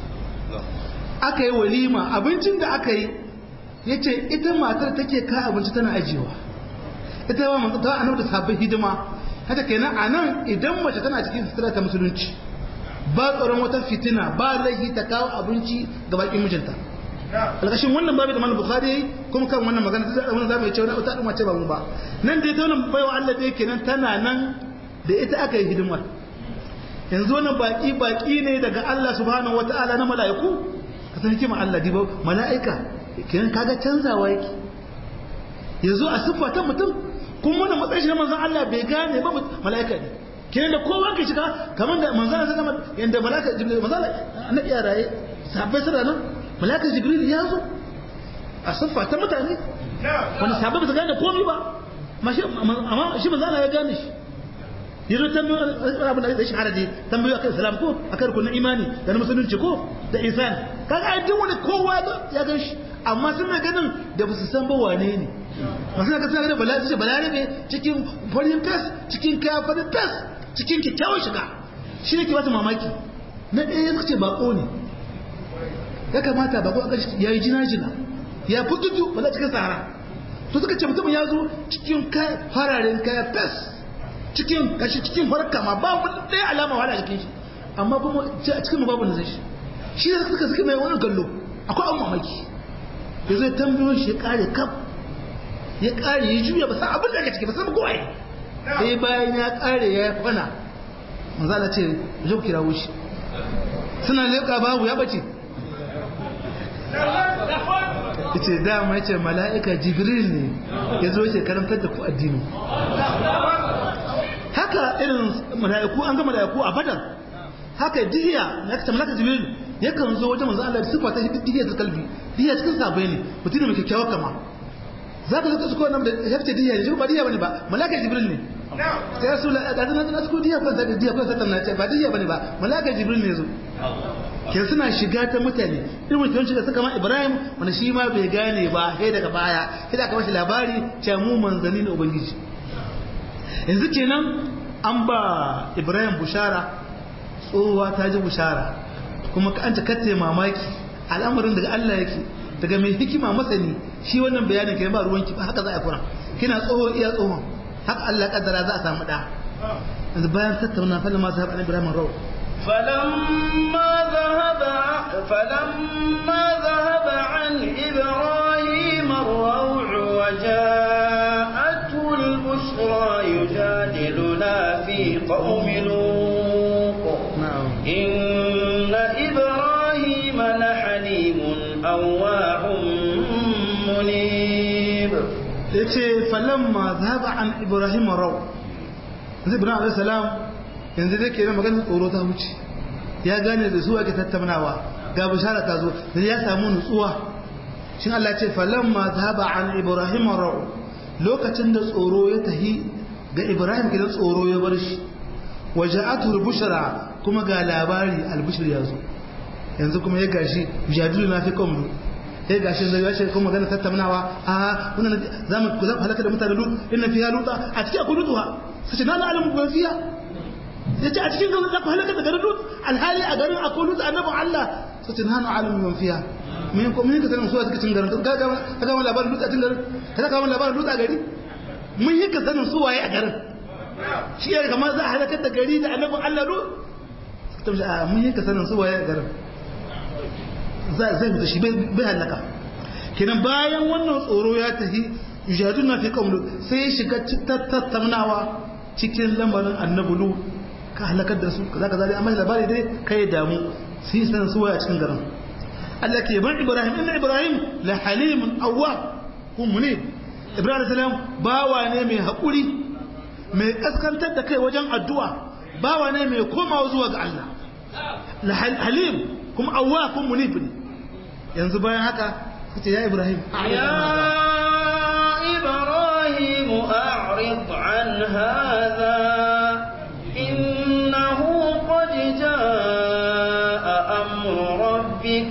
aka yi walima abincin da aka yi yace ita matar take ka abinci tana ajiyewa ita ba manzo ta annabi da sabbin hidima haka kenan anan idan mace tana cikin fitira ta musulunci ba tsoron wata fitina ba laifi ta kawo abinci ga bakin mijinta alƙashin wannan babu da Imam Bukhari kuma kan wannan magana sai wannan zamu ce wata al'umma ce ba mu ba nan dai ta wannan baiwa Allah dai kenan tana nan da ita aka yi hidimar yanzu wannan baki ne daga Allah subhanahu wataala na mala'iku ka san hikima Allah dibo mala'ika kenan kaga canzawa yake yanzu a siffa ta mutum kuma wannan matsayin shi na manzon Allah bai gane ba mala'ika ne kenan da kowa ke shiga kamar da manzon Allah zama yanda mala'ika Jibril manzon Allah iya raye sahabbai suna nan mala'ika Jibril ya zo a siffa ta mutane wani sahabbai ba su gane komai ba amma shi manzon Allah ya gane shi yanzu tambayoyi abin da ya shahara ne tambayoyi akan islam ko akan rukunin imani da na musulunci ko da isan kaga ai duk wani kowa ya gan shi amma suna ganin da ba su san ba wane ne masu na kasar ganin balarabe cikin farin tas cikin kaya farin tas cikin kyakkyawan shiga shi ne ke wata mamaki na ɗaya suka ce bako ne ya kamata bako a ƙarshe ya yi jina-jina ya fitutu ba za cikin sahara to suka ce mutum ya zo cikin fararen kaya fes cikin kashi cikin farka ma babu ɗaya alama wahala a cikin shi amma kuma a cikin babu na zai shi da suka mai wani kallo akwai an mamaki ya zo ya tambayo shi ya kare kaf ya kare ya juya ba san abin da aka ciki ba san kowa yi sai bayan ya kare ya kwana manzala ce zo kira wushi suna leƙa babu ya bace yace dama yace mala'ika jibril ne ya zo ya karantar da ku addini haka irin mala'iku an ga mala'iku a badar haka diya na ta mala'ika jibril yakan zo wajen manzo Allah da sifa ta diya ta kalbi diya cikin sabai ne mutum ne mai kyakkyawar kama zaka zo ka suko nan da hefta diya ne ba diya bane ba mala'ika jibril ne sai rasul da na suko diya fa da diya fa ta na ce ba diya bane ba mala'ika jibril ne zo ke suna shiga ta mutane irin mutum shiga suka ma Ibrahim wanda shi ma bai gane ba sai daga baya sai aka bashi labari cewa mu manzanni ne ubangiji yanzu kenan an ba Ibrahim bushara tsohuwa ta ji bushara kuma ka an ta kace mamaki al'amarin daga Allah yake daga mai hikima masani shi wannan bayanin kai ba ruwanki ba haka za a fara kina tsoho iya tsohon haka Allah kaddara za a samu da yanzu bayan tattauna fa ma zahab Ibrahim rawu فلما ذهب عن إبراهيم الروع وجاءته البشرى يجادلنا في قوم لوط إن إبراهيم لحليم أواه منيب فلما ذهب عن إبراهيم الروع إبراهيم عليه السلام yanzu dai kenan maganar tsoro ta wuce ya gane da zuwa ga tattaunawa ga bishara ta zo da ya samu nutsuwa shin Allah ce falamma zahaba an ibrahim ra'u lokacin da tsoro ya tahi ga ibrahim gidan tsoro ya bar shi waja'atu al-bushra kuma ga labari al-bushr ya zo yanzu kuma ya gashi jadilu na fi qawm ya gashi zai gashi kuma magana tattaunawa a wannan zamu ku zan halaka da mutane lut inna fiha luta a cikin akwai lutuha sai na alamu ko fiya ya ce a cikin garin da ku halaka da garin lut alhali a garin akwai lut annabin Allah su ce nanu alamin man fiya min ko min ka sanin su a cikin garin ka ga wani labarin lut a cikin garin ka ga wani labarin lut a gari mun yi ka sanin su waye a garin shi ya kamar za a halakar da gari da annabin Allah lut ta ce a mun yi ka sanin su waye a garin zai mutu shi bai halaka kenan bayan wannan tsoro ya tafi yujaduna fi qawm sai ya shiga tattaunawa cikin lamarin annabi lut ka halakar da su kaza kaza dai amma labari dai kai damu sai sanin su waya cikin garin Allah ke bar Ibrahim inna Ibrahim la halimun awwab hum munib Ibrahim salam bawa ne mai hakuri mai kaskantar da kai wajen addu'a bawa ne mai komawa zuwa ga Allah la halim kuma awwab hum munib yanzu bayan haka kace ya Ibrahim إبراهيم أعرض عن هذا إنه قد جاء أمر ربك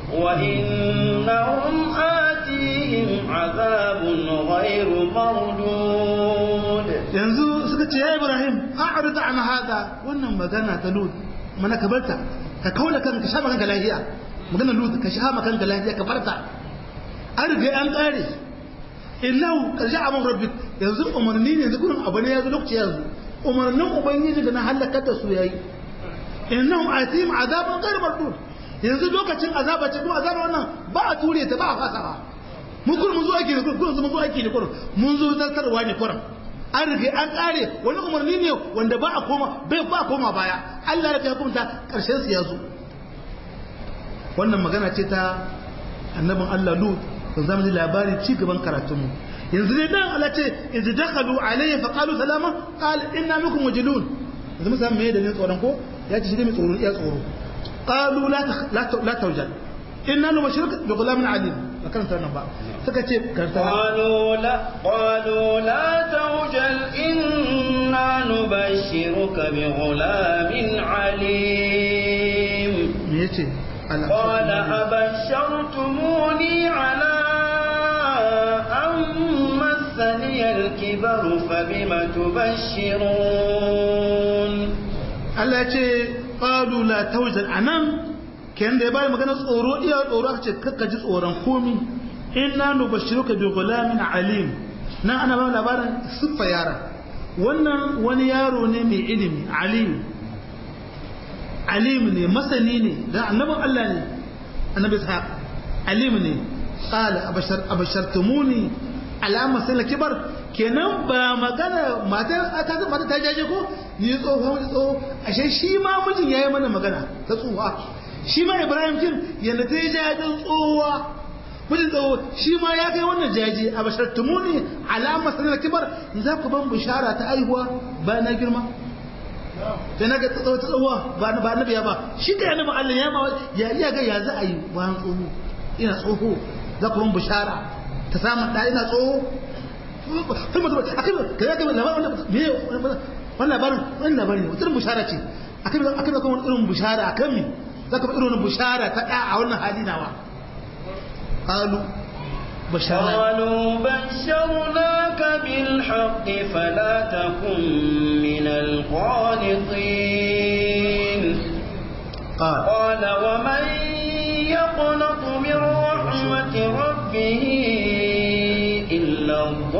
وإنهم آتيهم عذاب غير مردود yanzu suka ce ya Ibrahim a'rid an hada wannan magana ta lut mana ka barta ka kaula kanka sha kanka lafiya magana lut ka sha kanka lafiya ka barta an riga an kare innahu karja amon rabbik yanzu umarni ne zukurin abu ne yanzu lokaci yanzu umarnin ubangiji da na halakar da su yayi innahum atim azaban ghayr mardud yanzu lokacin azaba ce kuma azaba wannan ba a ture ta ba a fasawa mun zo ake ne mun zo ake ne mun zo zartarwa ne kurin an rige an kare wani umarni ne wanda ba a koma baya Allah ya hukunta karshen su ya zo wannan magana ce ta annabin Allah Lut kun zama ji labari ci gaban karatunmu yanzu dai dan Allah ce idza dakhalu alayhi fa qalu salama qala inna minkum wajilun yanzu mun san me da ne tsoron ko ya ce shi ne mai tsoro iya tsoro qalu la tawjal inna nubashiruka bi ghulamin alim akan tarnan ba suka ce qalu la tawjal inna nubashiruka bi ghulamin alim me yace قال أبشرتموني على أن مسني الكبر فبم تبشرون Allah ya ce qalu la tawjal anan kenan da ya bada magana tsoro iya tsoro aka ce kakka ji tsoron komi inna nubashshiruka bi ghulamin alim nan ana ba labarin siffa yara wannan wani yaro ne mai ilimi alim ne masani ne dan annabin Allah ne annabi ishaq alim ne qala abashartumuni alama sai kibar kenan ba magana mata ta jaje ko ni tsoho ashe shi ma mijin yayi mana magana ta tsohuwa shi ma Ibrahim kin yanda ta jajin tsohuwa mijin tsoho shi ma ya kai wannan jaje abashartumuni alama sai kibar za ku ban bishara ta aihuwa ba na girma sai na ga tsohuwa ba annabi ba shi ga annabi Allah ya ga ya za a yi bayan tsoho ina tsoho za ku ban bishara ta samun da ina tsoho wannan labarin wata irin bushara ce akai da kuma irin bushara akan mi za ka irin bushara ta da a wannan hali nawa قالوا بشرناك بالحق فلا تكن من القانطين قال ومن يقنط من رحمة ربه إلا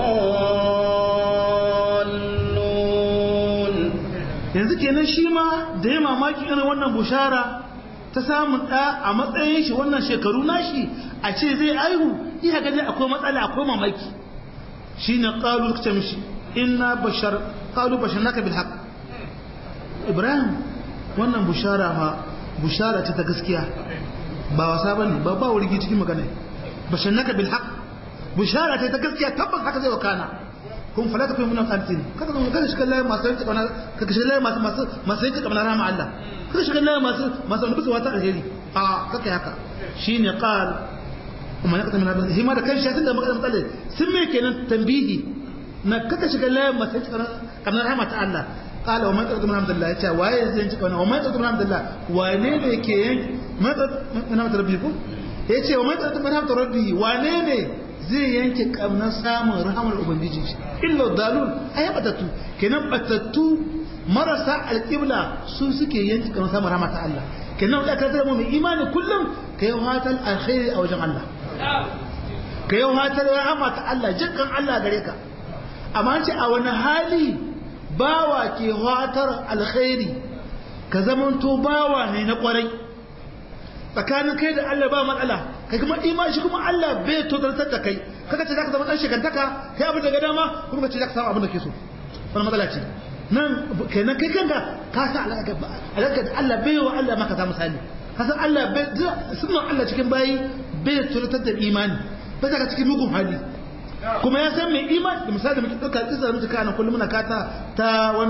الضالون yanzu kenan shi ma da ya mamaki irin wannan bushara ta samun ɗa a matsayin shi wannan shekaru nashi a ce zai aihu iya ganin akwai matsala akwai mamaki shi ne ƙalu ce mishi inna bashar ƙalu bashar naka bil haq ibrahim wannan bushara ma bushara ce ta gaskiya ba wasa bane ba wurgi cikin magana bashar naka bil haq bushara ce ta gaskiya tabbas haka zai wakana kun falata kun munan kantin kada shiga layi masu yanki kamar kada shiga layi masu yanki kamar rahama Allah kada shiga layi masu nufi wata alheri a kaka haka shine qal kuma ya katamina da hima da kanshi tun da magana matsale sun me kenan tambihi na kada shiga layi masu yanki kamar rahama ta Allah qala wa man qad min hamdillah yace waye zai yanki kamar wa man qad min hamdillah wane ne ke yanki man qad min hamdillah rabbiku yace wa man qad min hamdillah rabbi wane ne zai yanke kamnar samun rahamar ubangiji illa dalul ay batatu kenan batatu marasa alqibla su suke yanke kamnar samun rahama ta Allah kenan da ka zama mai imani kullum kai hatal alkhairi a wajen Allah kai hatal rahama ta Allah jinkan Allah gare ka amma ce a wani hali bawa ke hatar alkhairi ka zamanto bawa ne na kwarai tsakanin kai da Allah ba matsala kai kuma imani shi kuma Allah bai tozartar da kai kaga ce zaka zama dan shigantaka kai abin da ga dama kuma kace zaka samu abin da ke so wannan matsala ce nan kenan kai kanka ka sa alaka da Allah bai wa Allah maka ta misali ka san Allah bai sunan Allah cikin bayi bai tozartar da imani bai zaka cikin mugun hali kuma ya san mai imani da misali muke dauka tsisa muke kana kullum muna kata ta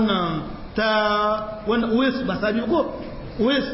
wannan Uwais ba sabi ko Uwais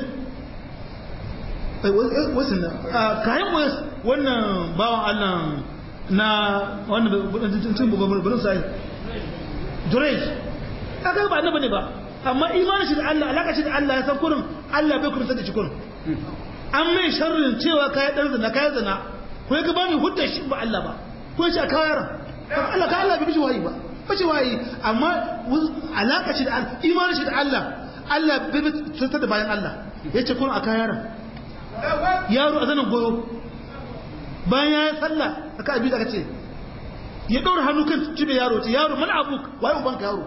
kayan wasu wannan bawan Allah na wannan tun burin sai Jurej aka ba na bane ba amma imanin shi da Allah alaka shi da Allah ya san kurin Allah bai kurta da shi kurin an mai sharrin cewa kayan dan zina kayan zina ko ya ba mai hudda shi ba Allah ba ko ya ce a kawar Allah ka Allah bai bishi wayi ba bace wayi amma alaka shi da Allah imanin shi da Allah Allah bai kurta da bayan Allah yace kurin a kayar yaro a zanen goyo bayan ya yi sallah aka abi da ce ya ɗaura hannu kan cibe yaro ce yaro mana abu waye ubanka yaro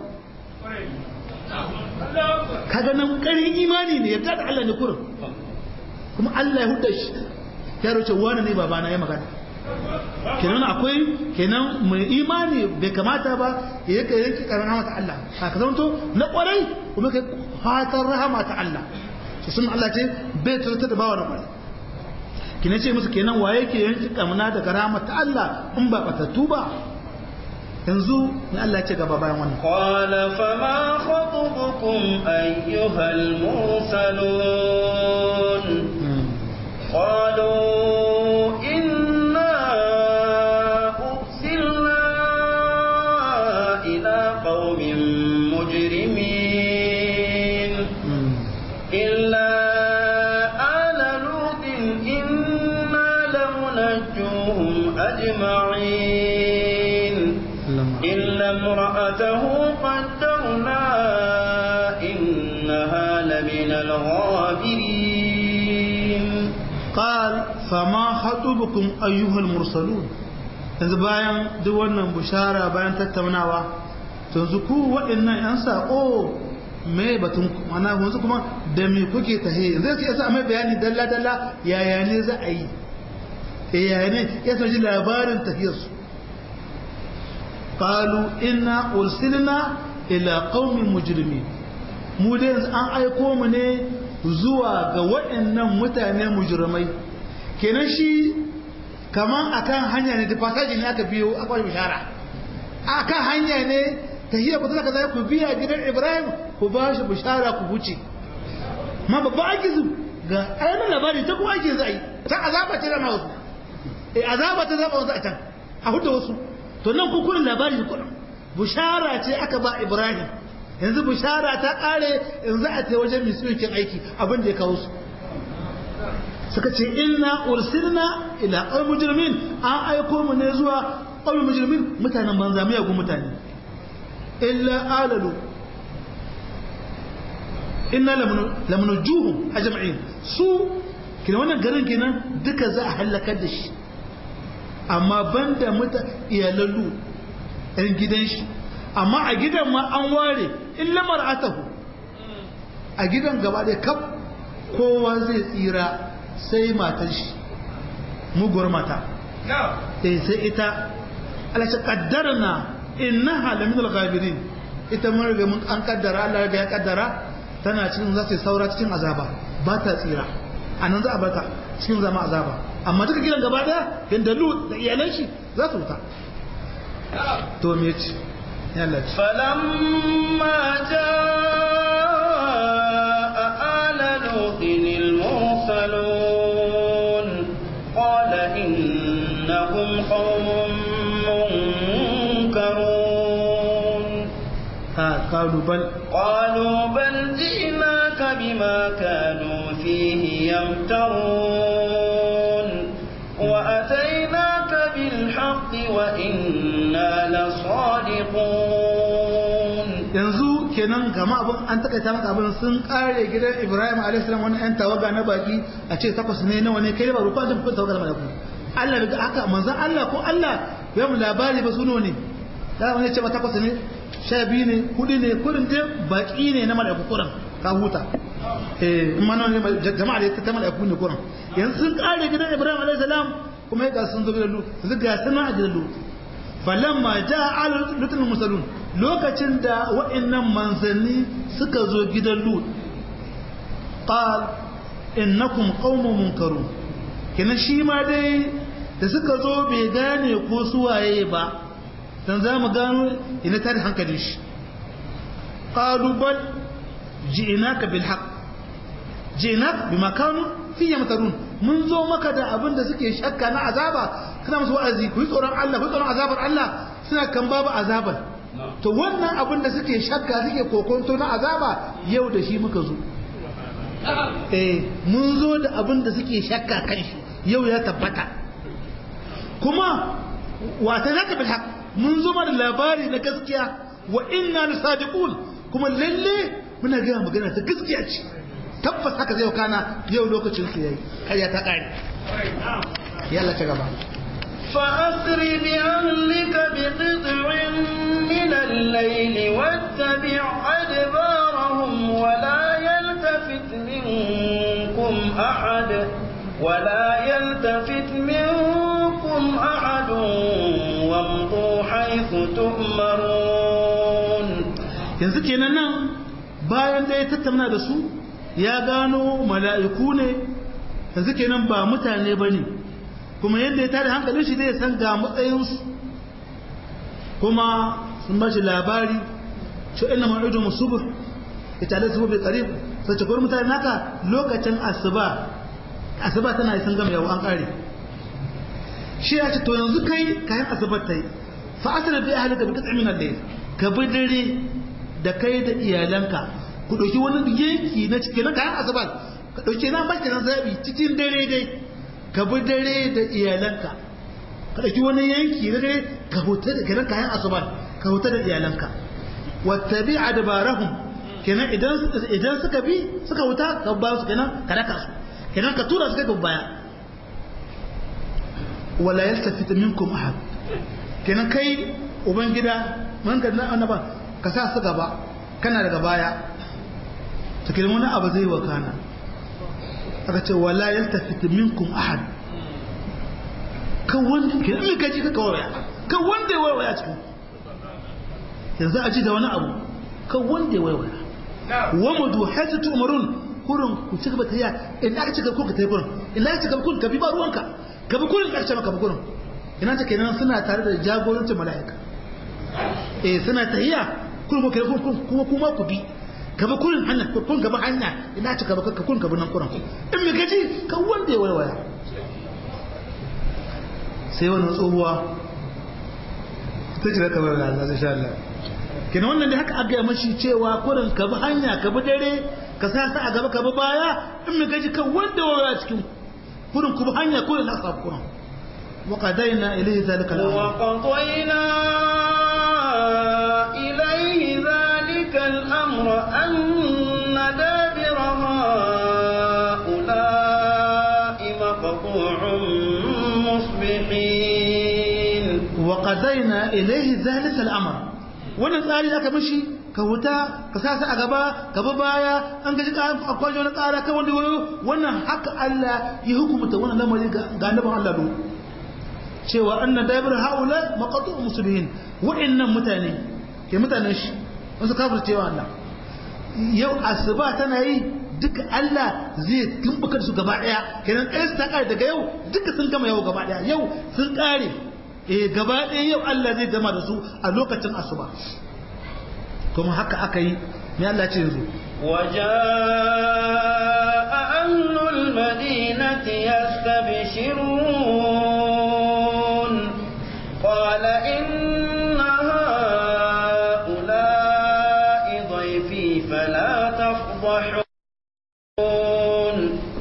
kaga nan ƙarin imani ne yadda da Allah ne kurin kuma Allah ya hudda shi yaro ce wani ne babana ya magana kenan akwai kenan mai imani bai kamata ba ya yanki karin rahama ta Allah ka zanto na kwarai kuma kai fatan rahama ta Allah sun Allah ce bai tarata da bawa na kwarai kina ce musu kenan waye ke yanki kamuna daga rahmat Allah in ba batattu ba yanzu ne Allah ya ce gaba bayan wannan qala fama khatubukum ayyuhal mursalun qalu inna ursilna ila qaumin mujrimin illa أجمعين إلا امرأته قدرنا إنها لمن الغابرين قال فما خطبكم أيها المرسلون yanzu bayan duk wannan bushara bayan tattaunawa yanzu ku waɗannan yan sako me batun mana yanzu kuma da me kuke tahe zai ce yasa mai bayani dalla dalla yaya ne za a yi yaya ne ya ji labarin tahiyar su qalu inna ursilna ila qaumin mujrimin mu da yanzu an aiko mu ne zuwa ga waɗannan mutane mujrimai kenan shi kaman akan hanya ne da fasaji ne aka biyo aka yi bishara akan hanya ne tahiyya ku zaka zai ku biya gidan Ibrahim ku ba shi bishara ku huce ma babba agizu ga ayyana labari ta kuma ake zai ta azaba ta rana wasu azaba ta zaba wasu a can a huda wasu to nan ku kullun labari ku bishara ce aka ba Ibrahim yanzu bishara ta kare yanzu a ta wajen misukin aiki abin da ya kawo su suka ce inna ursilna ila qawmin mujrimin an aiko mu ne zuwa qawmin mujrimin mutanen banza miyagun mutane illa alalu inna lamunujuhum ajma'in su kina wannan garin kenan duka za a halakar da shi amma banda iyalallu ɗan gidan shi amma a gidan ma an ware illa mar'atahu a gidan gaba da kaf kowa zai tsira sai matar shi muguwar mata sai ita alashi kaddarna innaha laminal ghabirin ita mun riga mun an kaddara Allah ya kaddara tana cikin za ta saura cikin azaba ba ta tsira anan za a bata cikin zama azaba amma duka gidan gaba daya yanda Lut da iyalan shi za su wuta to me yace yalla falamma jaa ala lutin al-mursalun qala innahum qaumun munkarun قالوا بل جئناك بما كانوا فيه يمترون وأتيناك بالحق وإنا لصادقون yanzu kenan kama abin an takaita maka abin sun kare gidan Ibrahim a.s. wani yan tawaga na baki a ce takwas ne nawa ne kai ba rukun da kun tawaga malaku Allah daga haka manzon Allah ko Allah ya mu labari ba suno ne da wani ce ba takwas ne 12 ne 4 ne kurin dai baki ne na malaku kuran ka huta mana ne jama'a da ta malaku ne kuran yanzu sun kare gidan Ibrahim a.s. kuma ya sun zo gidan Lut yanzu ga sunan a gidan Lut falamma jaa al-lutul musalun lokacin da wa'annan manzanni suka zo gidan Lut qal innakum qaumun munkarun kenan shi ma dai da suka zo bai gane ko su waye ba dan za mu gano ina tare hankalin shi qalu bal ji'naka bil haqq ji'nak bima kanu fi yamtarun mun zo maka da abin da suke shakka na azaba kana musu wa'azi ku yi tsoron Allah ku yi tsoron azabar Allah suna kan babu azabar to wannan abin da suke shakka suke kokonto na azaba yau da shi muka zo mun zo da abin da suke shakka kan shi yau ya tabbata kuma wata zaka bil haqq mun zo da labari na gaskiya wa inna lasadiqun kuma lalle muna ga magana ta gaskiya ce tabbas haka zai kana yau lokacin su yayi kariya ta kare yalla ta gaba فأسر بأهلك بقطع من الليل واتبع أدبارهم ولا يلتفت منكم أحد وامضوا حيث تؤمرون yanzu kenan nan bayan da ya tattauna da su ya gano mala'iku ne yanzu kenan ba mutane bane kuma yadda ya tada hankalin shi zai san ga matsayinsu kuma sun ba shi labari shi ina ma'idu musubur ita da su bai tsarif sai ce kawai mutane naka lokacin asuba tana yi sun gama yau an kare shi ya ce to yanzu kai kayan asubar ta yi fa'asar da ya halaka bi katsamin da ka bi dare da kai da iyalanka ku ɗauki wani yanki na cikin kayan asubar ka ɗauki na mace na zaɓi cikin dare dai ka bi dare da iyalanka ka ɗauki wani yanki na dare ka huta da ganin kayan asuban ka huta da iyalanka wattabi adbarahum kenan idan suka bi suka wuta ka ba su kenan ka daka su kenan ka tura su kai baya wala yaltafit minkum ahad kenan kai ubangida man ga annaba ka sa su gaba kana daga baya to kenan wani abu zai wakana aka ce wala yaltafit minkum ahad kan wanda kenan me kaji ka kawaya kan wanda ya waya cikin yanzu a ji da wani abu kan wanda ya waya wa mudu hajjatu umarun kurin ku ci gaba tafiya in aka ci gaba kun ka tafi kurin in aka ci gaba kun ka bi ba ruwanka ka bi kurin aka ce maka bi kurin ina ta kenan suna tare da jagorancin mala'ika suna tafiya kurin kuma kuma ku bi ka bi kurin hanya kun gaba hanya ina ci gaba ka kun ka bi nan kurin in me gaji kan wanda ya waya sai wannan tsohuwa ta ce ka bar Allah insha Allah kenan wannan da haka aka yi mashi cewa kurin ka bi hanya ka bi dare ka sa a gaba ka bi baya in mu gaji kan wanda waya cikin kurin ku bi hanya kurin na sabu kurin wa qadaina ilayhi zalika al-amr wa qadaina ilayhi zalika al-amr anna dabira haula'i maqtu'un musbihin wa qadaina ilayhi zalika al-amr wannan tsari da aka mishi ka huta ka sasa a gaba gaba baya an gaji akwai wani ƙara kan wanda wayo wannan haka Allah ya hukumta wannan lamari ga annaban Allah do cewa anna dabir haula maqatu muslimin wa'annan mutane ke mutanen shi wasu kafircewa Allah yau asuba tana yi duka Allah zai tumbuka su gaba daya kenan ɗaya su ta kare daga yau duka sun gama yau gaba daya yau sun kare gaba ɗaya yau Allah zai zama da su a lokacin asuba kuma haka aka yi mai Allah ce yanzu وجاء أهل المدينة يستبشرون قال إن هؤلاء ضيفي فلا تفضحون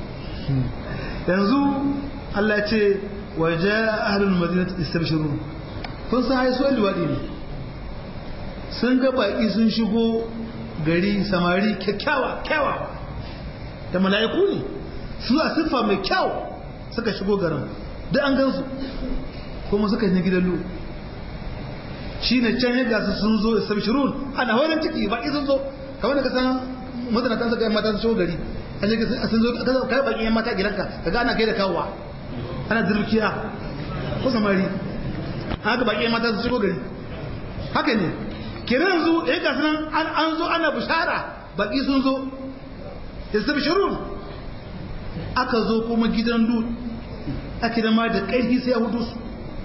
yanzu Allah ce وجاء أهل المدينة يستبشرون kun san haisu alwadi ne sun ga baki sun shigo gari samari kyakkyawa da mala'iku ne su a siffa mai kyau suka shigo garin da an gansu kuma suka yi gidan lu shi ne can yadda su sun zo istabshirun ana horin ciki baki sun zo kamar da ka san matanatan suka yi mata sun shigo gari sun zo kai baki yan mata gidanka kaga ana kai da kawowa ana zirkiya ko samari haka baki mata su shigo gari haka ne kira yanzu ya gasu nan an zo ana bishara baki sun zo yastabshirun aka zo kuma gidan lut aka da ma da ƙarfi sai ya hudu su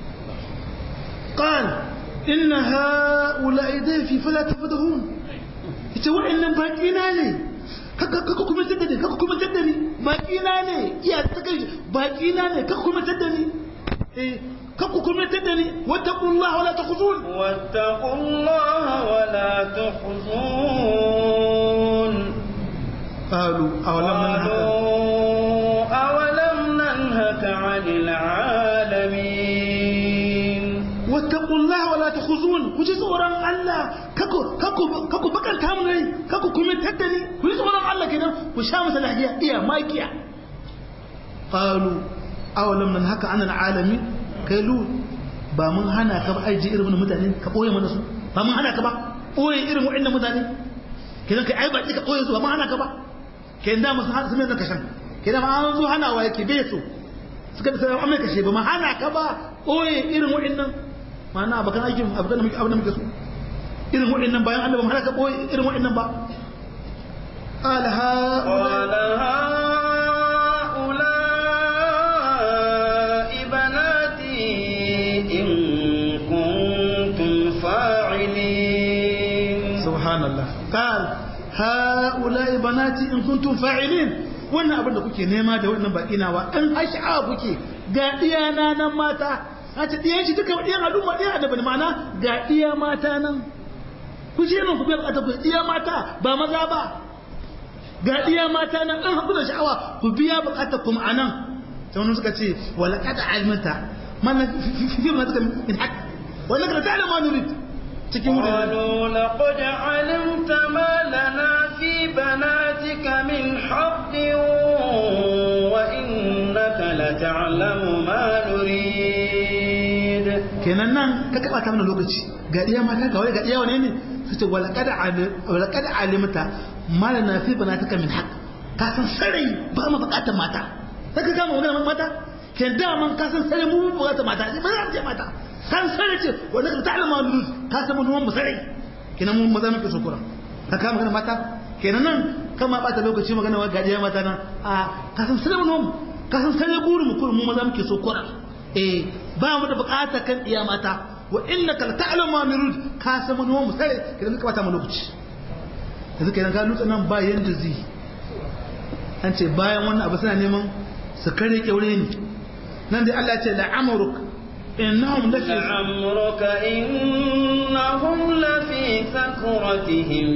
qal inna haula'i dayfi fala tafadhun ita wa'annan baki na ne kaka kuma taddani kaka kuma taddani baki na ne iya saka baki na ne kaka kuma taddani كفوا كم تدني واتقوا الله ولا تخزون واتقوا الله ولا تخزون قالوا أولم ننهك عن العالمين واتقوا الله ولا تخزون كجي صوران الله ككو بكر تامني ككو كم تدني كجي صوران الله كده وشامس الحجية إيه مايكيا قالوا أولم ننهك عن العالمين kai lu ba mun hana ka ba aiji irin mutane ka boye mana su ba mun hana ka ba boye irin wa'annan mutane kidan kai ai ba ka boye su ba mun hana ka ba kai da musu har su mai kashan kidan ma an zo hanawa yake bai so suka da sai amma kashe ba mun hana ka ba boye irin wa'annan ma'ana abakan aikin abakan muke abin da muke so irin wa'annan bayan Allah ba mun hana ka boye irin wa'annan ba qala ha subhanallah qal haula'i banati in kuntum fa'ilin wannan abin da kuke nema da wannan baki nawa in hasha kuke ga diyana nan mata a ce diyan shi duka diyan al'umma diyan da ma'ana ga diya mata nan ku je nan ku bar ta ku diya mata ba maza ba ga diya mata nan an haku da sha'awa ku biya bukatar kuma anan sai wannan suka ce wala qad almata man fi ma ta min hak wala qad ta'lamu ma nurid قالوا لقد علمت ما لنا kenan nan ka kaba ta mana lokaci ga iya mata ga wai ga iya wane ne su ce walaqad alimta mala na fi banataka min haqq ka san sarai ba mu bukatar mata saka ga mu magana mata ke da man ka san sarai mu bukatar mata ba za ta mata san sarai ce wanda ka ta'alama lulul ka san mun mu sarai kenan mun maza muke sokura ka kama magana mata kenan nan kama bata lokaci magana wa gajiya mata nan a ka san sarai mun ka san sarai gurin mu kullum mu maza muke sokura ba mu da bukata kan iya mata wa innaka ta'lamu ma nurud ka san mun mu sare kidan ka bata mu lokaci yanzu kenan ga lutsan nan ba yanda zai an ce bayan wannan abu suna neman su kare kyaure ni nan dai Allah ya ce la'amruk innahum lafi sakratihim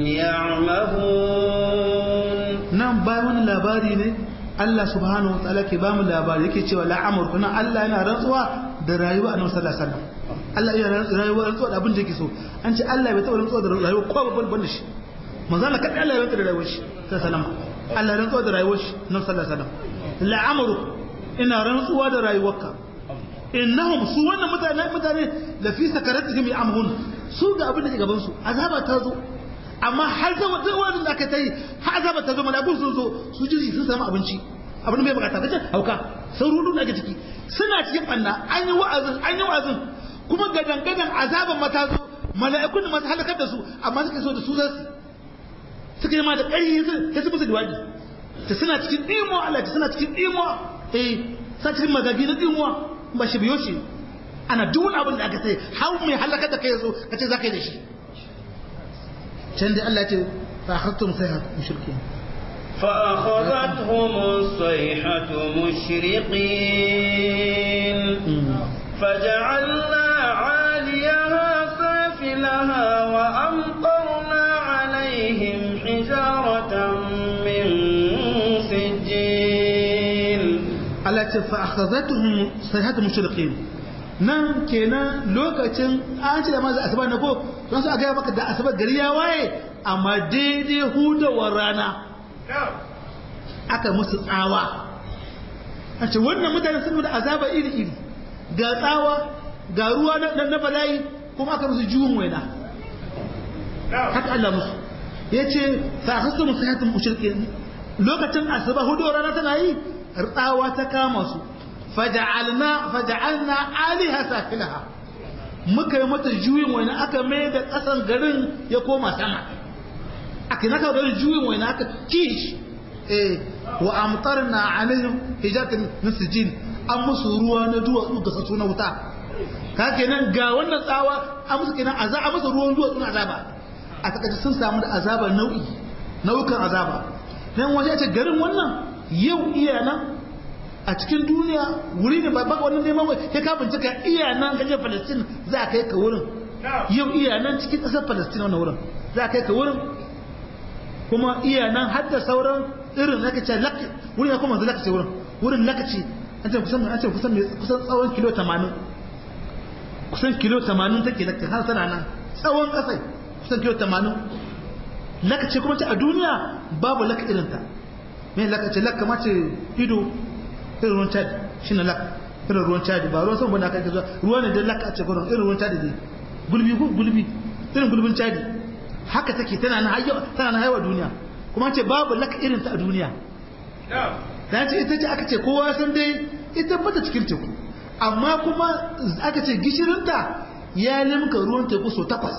ya'mahun nan bayan wannan labari ne Allah subhanahu wa ta'ala ke ba mu labari yake cewa la'amur kuna Allah yana rantsuwa da rayuwa annabi sallallahu alaihi wasallam Allah yana rantsuwa da abin da yake so an ce Allah bai taɓa rantsuwa da rayuwa ko babban da shi manzo Allah kada Allah ya rantsuwa da rayuwar shi sallallahu alaihi wasallam Allah ya rantsuwa da rayuwar shi annabi sallallahu alaihi wasallam la'amur ina rantsuwa da rayuwarka innahum su wannan mutane la fi sakaratihim ya'mahun su ga abin da ke gaban su azaba ta zo amma har zama duk wani da aka ta yi har azaba ta zo malakun sun zo su ji sun samu abinci abin bai bukata kace hauka sun rudu da ciki suna cikin banna an yi wa'azin kuma gadan azaban mata zo mala'ikun da masu halakar da su amma suka so da su zasu suka yi ma da ƙarfi sai su musu diwadi ta suna cikin dimo Allah ta suna cikin dimo sa cikin magagi na dimo ba shi biyo shi ana duk abin da aka sai har mai halakar da kai zo kace zaka yi da shi can dai Allah ce fa akhadtum sayhat mushrikin fa akhadhatuhum sayhatu mushriqin faj'alna 'aliyaha safilaha wa amtarna 'alayhim hijaratan min sijjin Allah ce fa akhadhatuhum sayhatu mushriqin nan kenan lokacin an ce da maza asuba na ko don su a gaya maka da asuba gari ya waye amma daidai hudawar rana aka musu tsawa a ce wannan mutane sun da azaba iri-iri ga tsawa ga ruwa na bala'i kuma aka musu juhun waina haka Allah musu ya ce sa hasu musu hatin mushirkin lokacin asuba hudawar rana tana yi tsawa ta kama su faja'alna aliha safilaha muka yi mata juyin wani aka mai da kasan garin ya koma sama aka naka garin juyin wani aka kish wa amtarna alaihim hijatin min sijin an musu ruwa na duwatsu ga sasu na wuta ka kenan ga wannan tsawa an musu kenan a musu ruwan duwatsu na azaba a takaji sun samu da azaba nau'ukan azaba dan waje ce garin wannan yau iya nan a cikin duniya wuri ne ba wannan neman ya ka bincika iya nan gaje Palestine za kai ka wurin yau iya nan cikin ƙasar Palestine wannan wurin za kai ka wurin kuma iya nan har da sauran irin naka ce lak wurin ya kuma da lakace wurin lakace an ce kusan tsawon kilo 80 kusan kilo 80 take lakace har sana nan tsawon ƙasai kusan kilo 80 lakace kuma ce a duniya babu laka irin ta me lakace laka ma ce ido irin ruwan cadi shi na lak irin ruwan cadi ba ruwan sama bane aka yi zuwa ruwa ne da lak a ce gurin irin ruwan cadi ne gulbi irin gulbin cadi haka take tana na haiwa duniya kuma ce babu lak irin ta a duniya da ce ita ce aka ce kowa san dai ita bata cikin teku amma kuma aka ce gishirinta ya limka ruwan teku so 8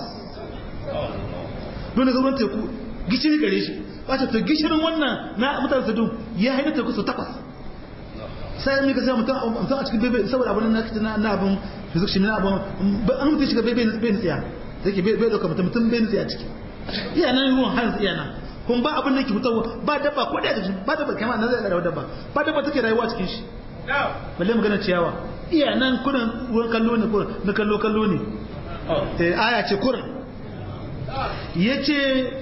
don ruwan teku gishiri gare shi wato to gishirin wannan na mutane su ya haina teku so 8 sai ne ka sai mutum a cikin bebe saboda abin na abin physics ne abin an mutum shiga bebe ne tsaya take bai dauka mutum bai tsaya ciki iya nan ruwan har iya nan kun ba abin da yake fitowa ba dabba ko da cikin ba dabba kamar nan zai da dabba ba dabba take rayuwa cikin shi balle magana ciyawa iya nan kurin ruwan kallo ne kurin na kallo ne aya ce kurin yace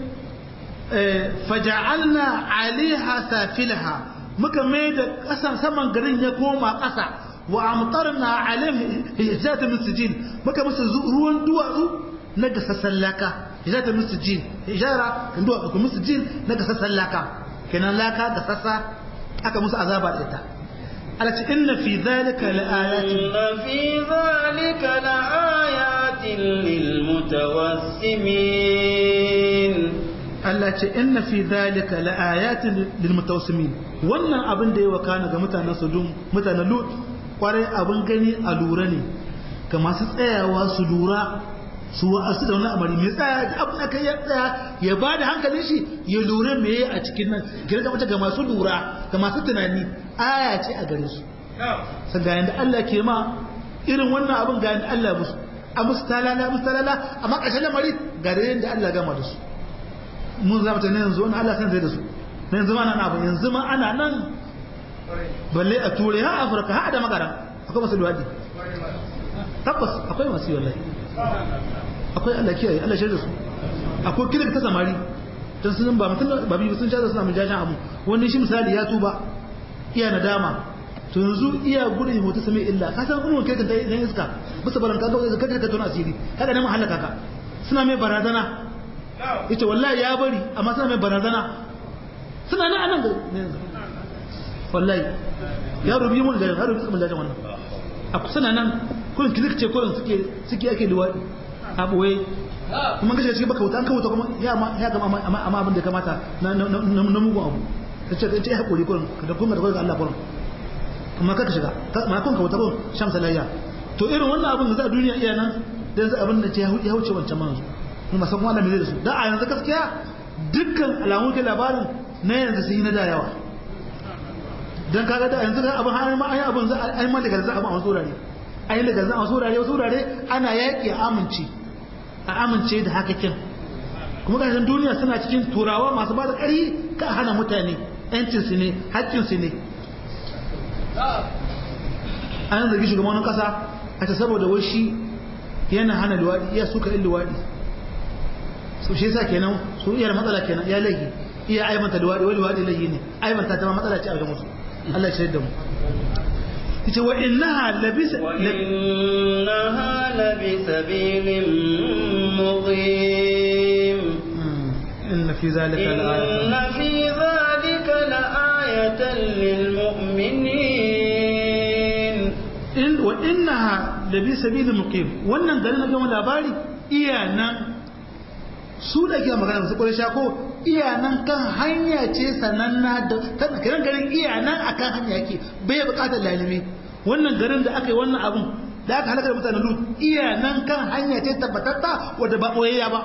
faja'alna 'aliha safilaha muka mai da kasan saman garin ya koma kasa wa amtarna 'alayhim hijata min sijil muka musu ruwan duwatsu na gasassan laka hijata min sijil hijara kan duwatsu min sijil na gasassan laka kenan laka gasassa aka musu azaba da ita Allah ce inna fi zalika laayatin inna fi zalika laayatin lilmutawassimin Allah ce inna fi zalika laayatin lilmutawassimin wannan abin da ya wakana ga mutanen Sodom mutanen Lut kwarai abin gani a lura ne ga masu tsayawa su lura su wa'asu da wani amari mai tsaya abin da kai ya tsaya ya ba da hankalin shi ya lura me a cikin nan girga mata ga masu lura ga masu tunani aya ce a gare su san ga yanda Allah ke ma irin wannan abin ga yanda Allah musu a musu talala amma ƙarshen lamari ga da yanda Allah gama da su mun zama ta ne yanzu wannan Allah san zai da su na yanzu ma nan abin yanzu ma ana nan balle a turai ha Afirka ha da magara akwai masu luwadi tabbas akwai masu wallahi akwai Allah kiyaye Allah shirya su akwai kira ta samari don sun ba mutum ba biyu sun jaza suna mun jajan abu wani shi misali ya tuba iya nadama to yanzu iya gudun hoto sami illa ka san umman kirkin ta yan iska bisa baran kaga wai kada ka tona asiri kada ne mu halaka ka suna mai barazana yace wallahi ya bari amma suna mai barazana suna nan anan ga wallahi ya rubi mun da ya rubi mun jajan wannan a suna nan kullun kirkice kullun suke ake liwadi a boye kuma gashi cikin baka wuta an kawo ta kuma ya gama amma abin da kamata na mugun abu ta ce haƙuri kurin da kuma da ga Allah kurin amma kaka shiga ma kun ka wuta kurin sham salayya to irin wannan abin da za a duniya iya nan da yanzu abin da ce ya wuce wancan manzo kuma san kuma Allah mai da su da a yanzu gaskiya dukkan alamun kai labarin na yanzu sun yi na da yawa dan kaga da yanzu ga abin har ma ai abin za ai ma daga za a ba wasu wurare ai daga za a wasu wurare ana yaƙi a amince da hakakin kuma kasashen duniya suna cikin turawa masu ba da ƙari ka hana mutane ‘yancinsu ne haƙƙinsu ne an zargi shugabannin ƙasa a ta saboda wai shi yana hana luwaɗi iya suka yin luwaɗi so shi yasa kenan su iya matsala kenan ya laihi iya aibanta luwaɗi wai luwaɗi laihi ne aibanta ta ma matsala ce a wajen wasu Allah ya shirya da mu yace wa innaha labisabilin muqim inna fi zalika la'ayatan lilmu'minin wa innaha labisabilin muqim wannan garin ga labari iyanan su da ke magana su kore shako iyanan kan hanya ce sananna da kiran garin iyanan akan hanya yake bai bukatar lalime wannan garin da aka yi wannan abun da aka halaka da mutanen Lut iyanan kan hanya ce tabbatatta wadda ba boyayya ba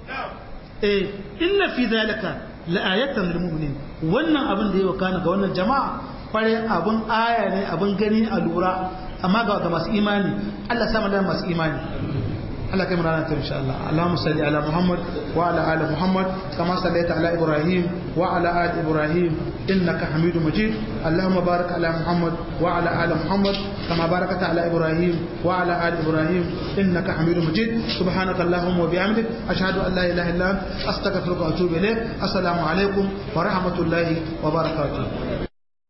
inna fi zalika la'ayatan lil mu'minin wannan abin da yake kana ga wannan jama'a kware abun aya ne abun gani a lura amma ga masu imani Allah sama da masu imani Allah kai murana ta insha Allah Allahumma salli ala Muhammad wa ala ali Muhammad kama sallaita ala Ibrahim wa ala ali Ibrahim innaka Hamidum Majid Allahumma barik ala Muhammad wa ala ali Muhammad kama barakta ala Ibrahim wa ala ali Ibrahim innaka Hamidum Majid subhanaka Allahumma wa bihamdik ashhadu an la ilaha illa anta astaghfiruka wa atubu ilayk assalamu alaikum wa rahmatullahi wa barakatuh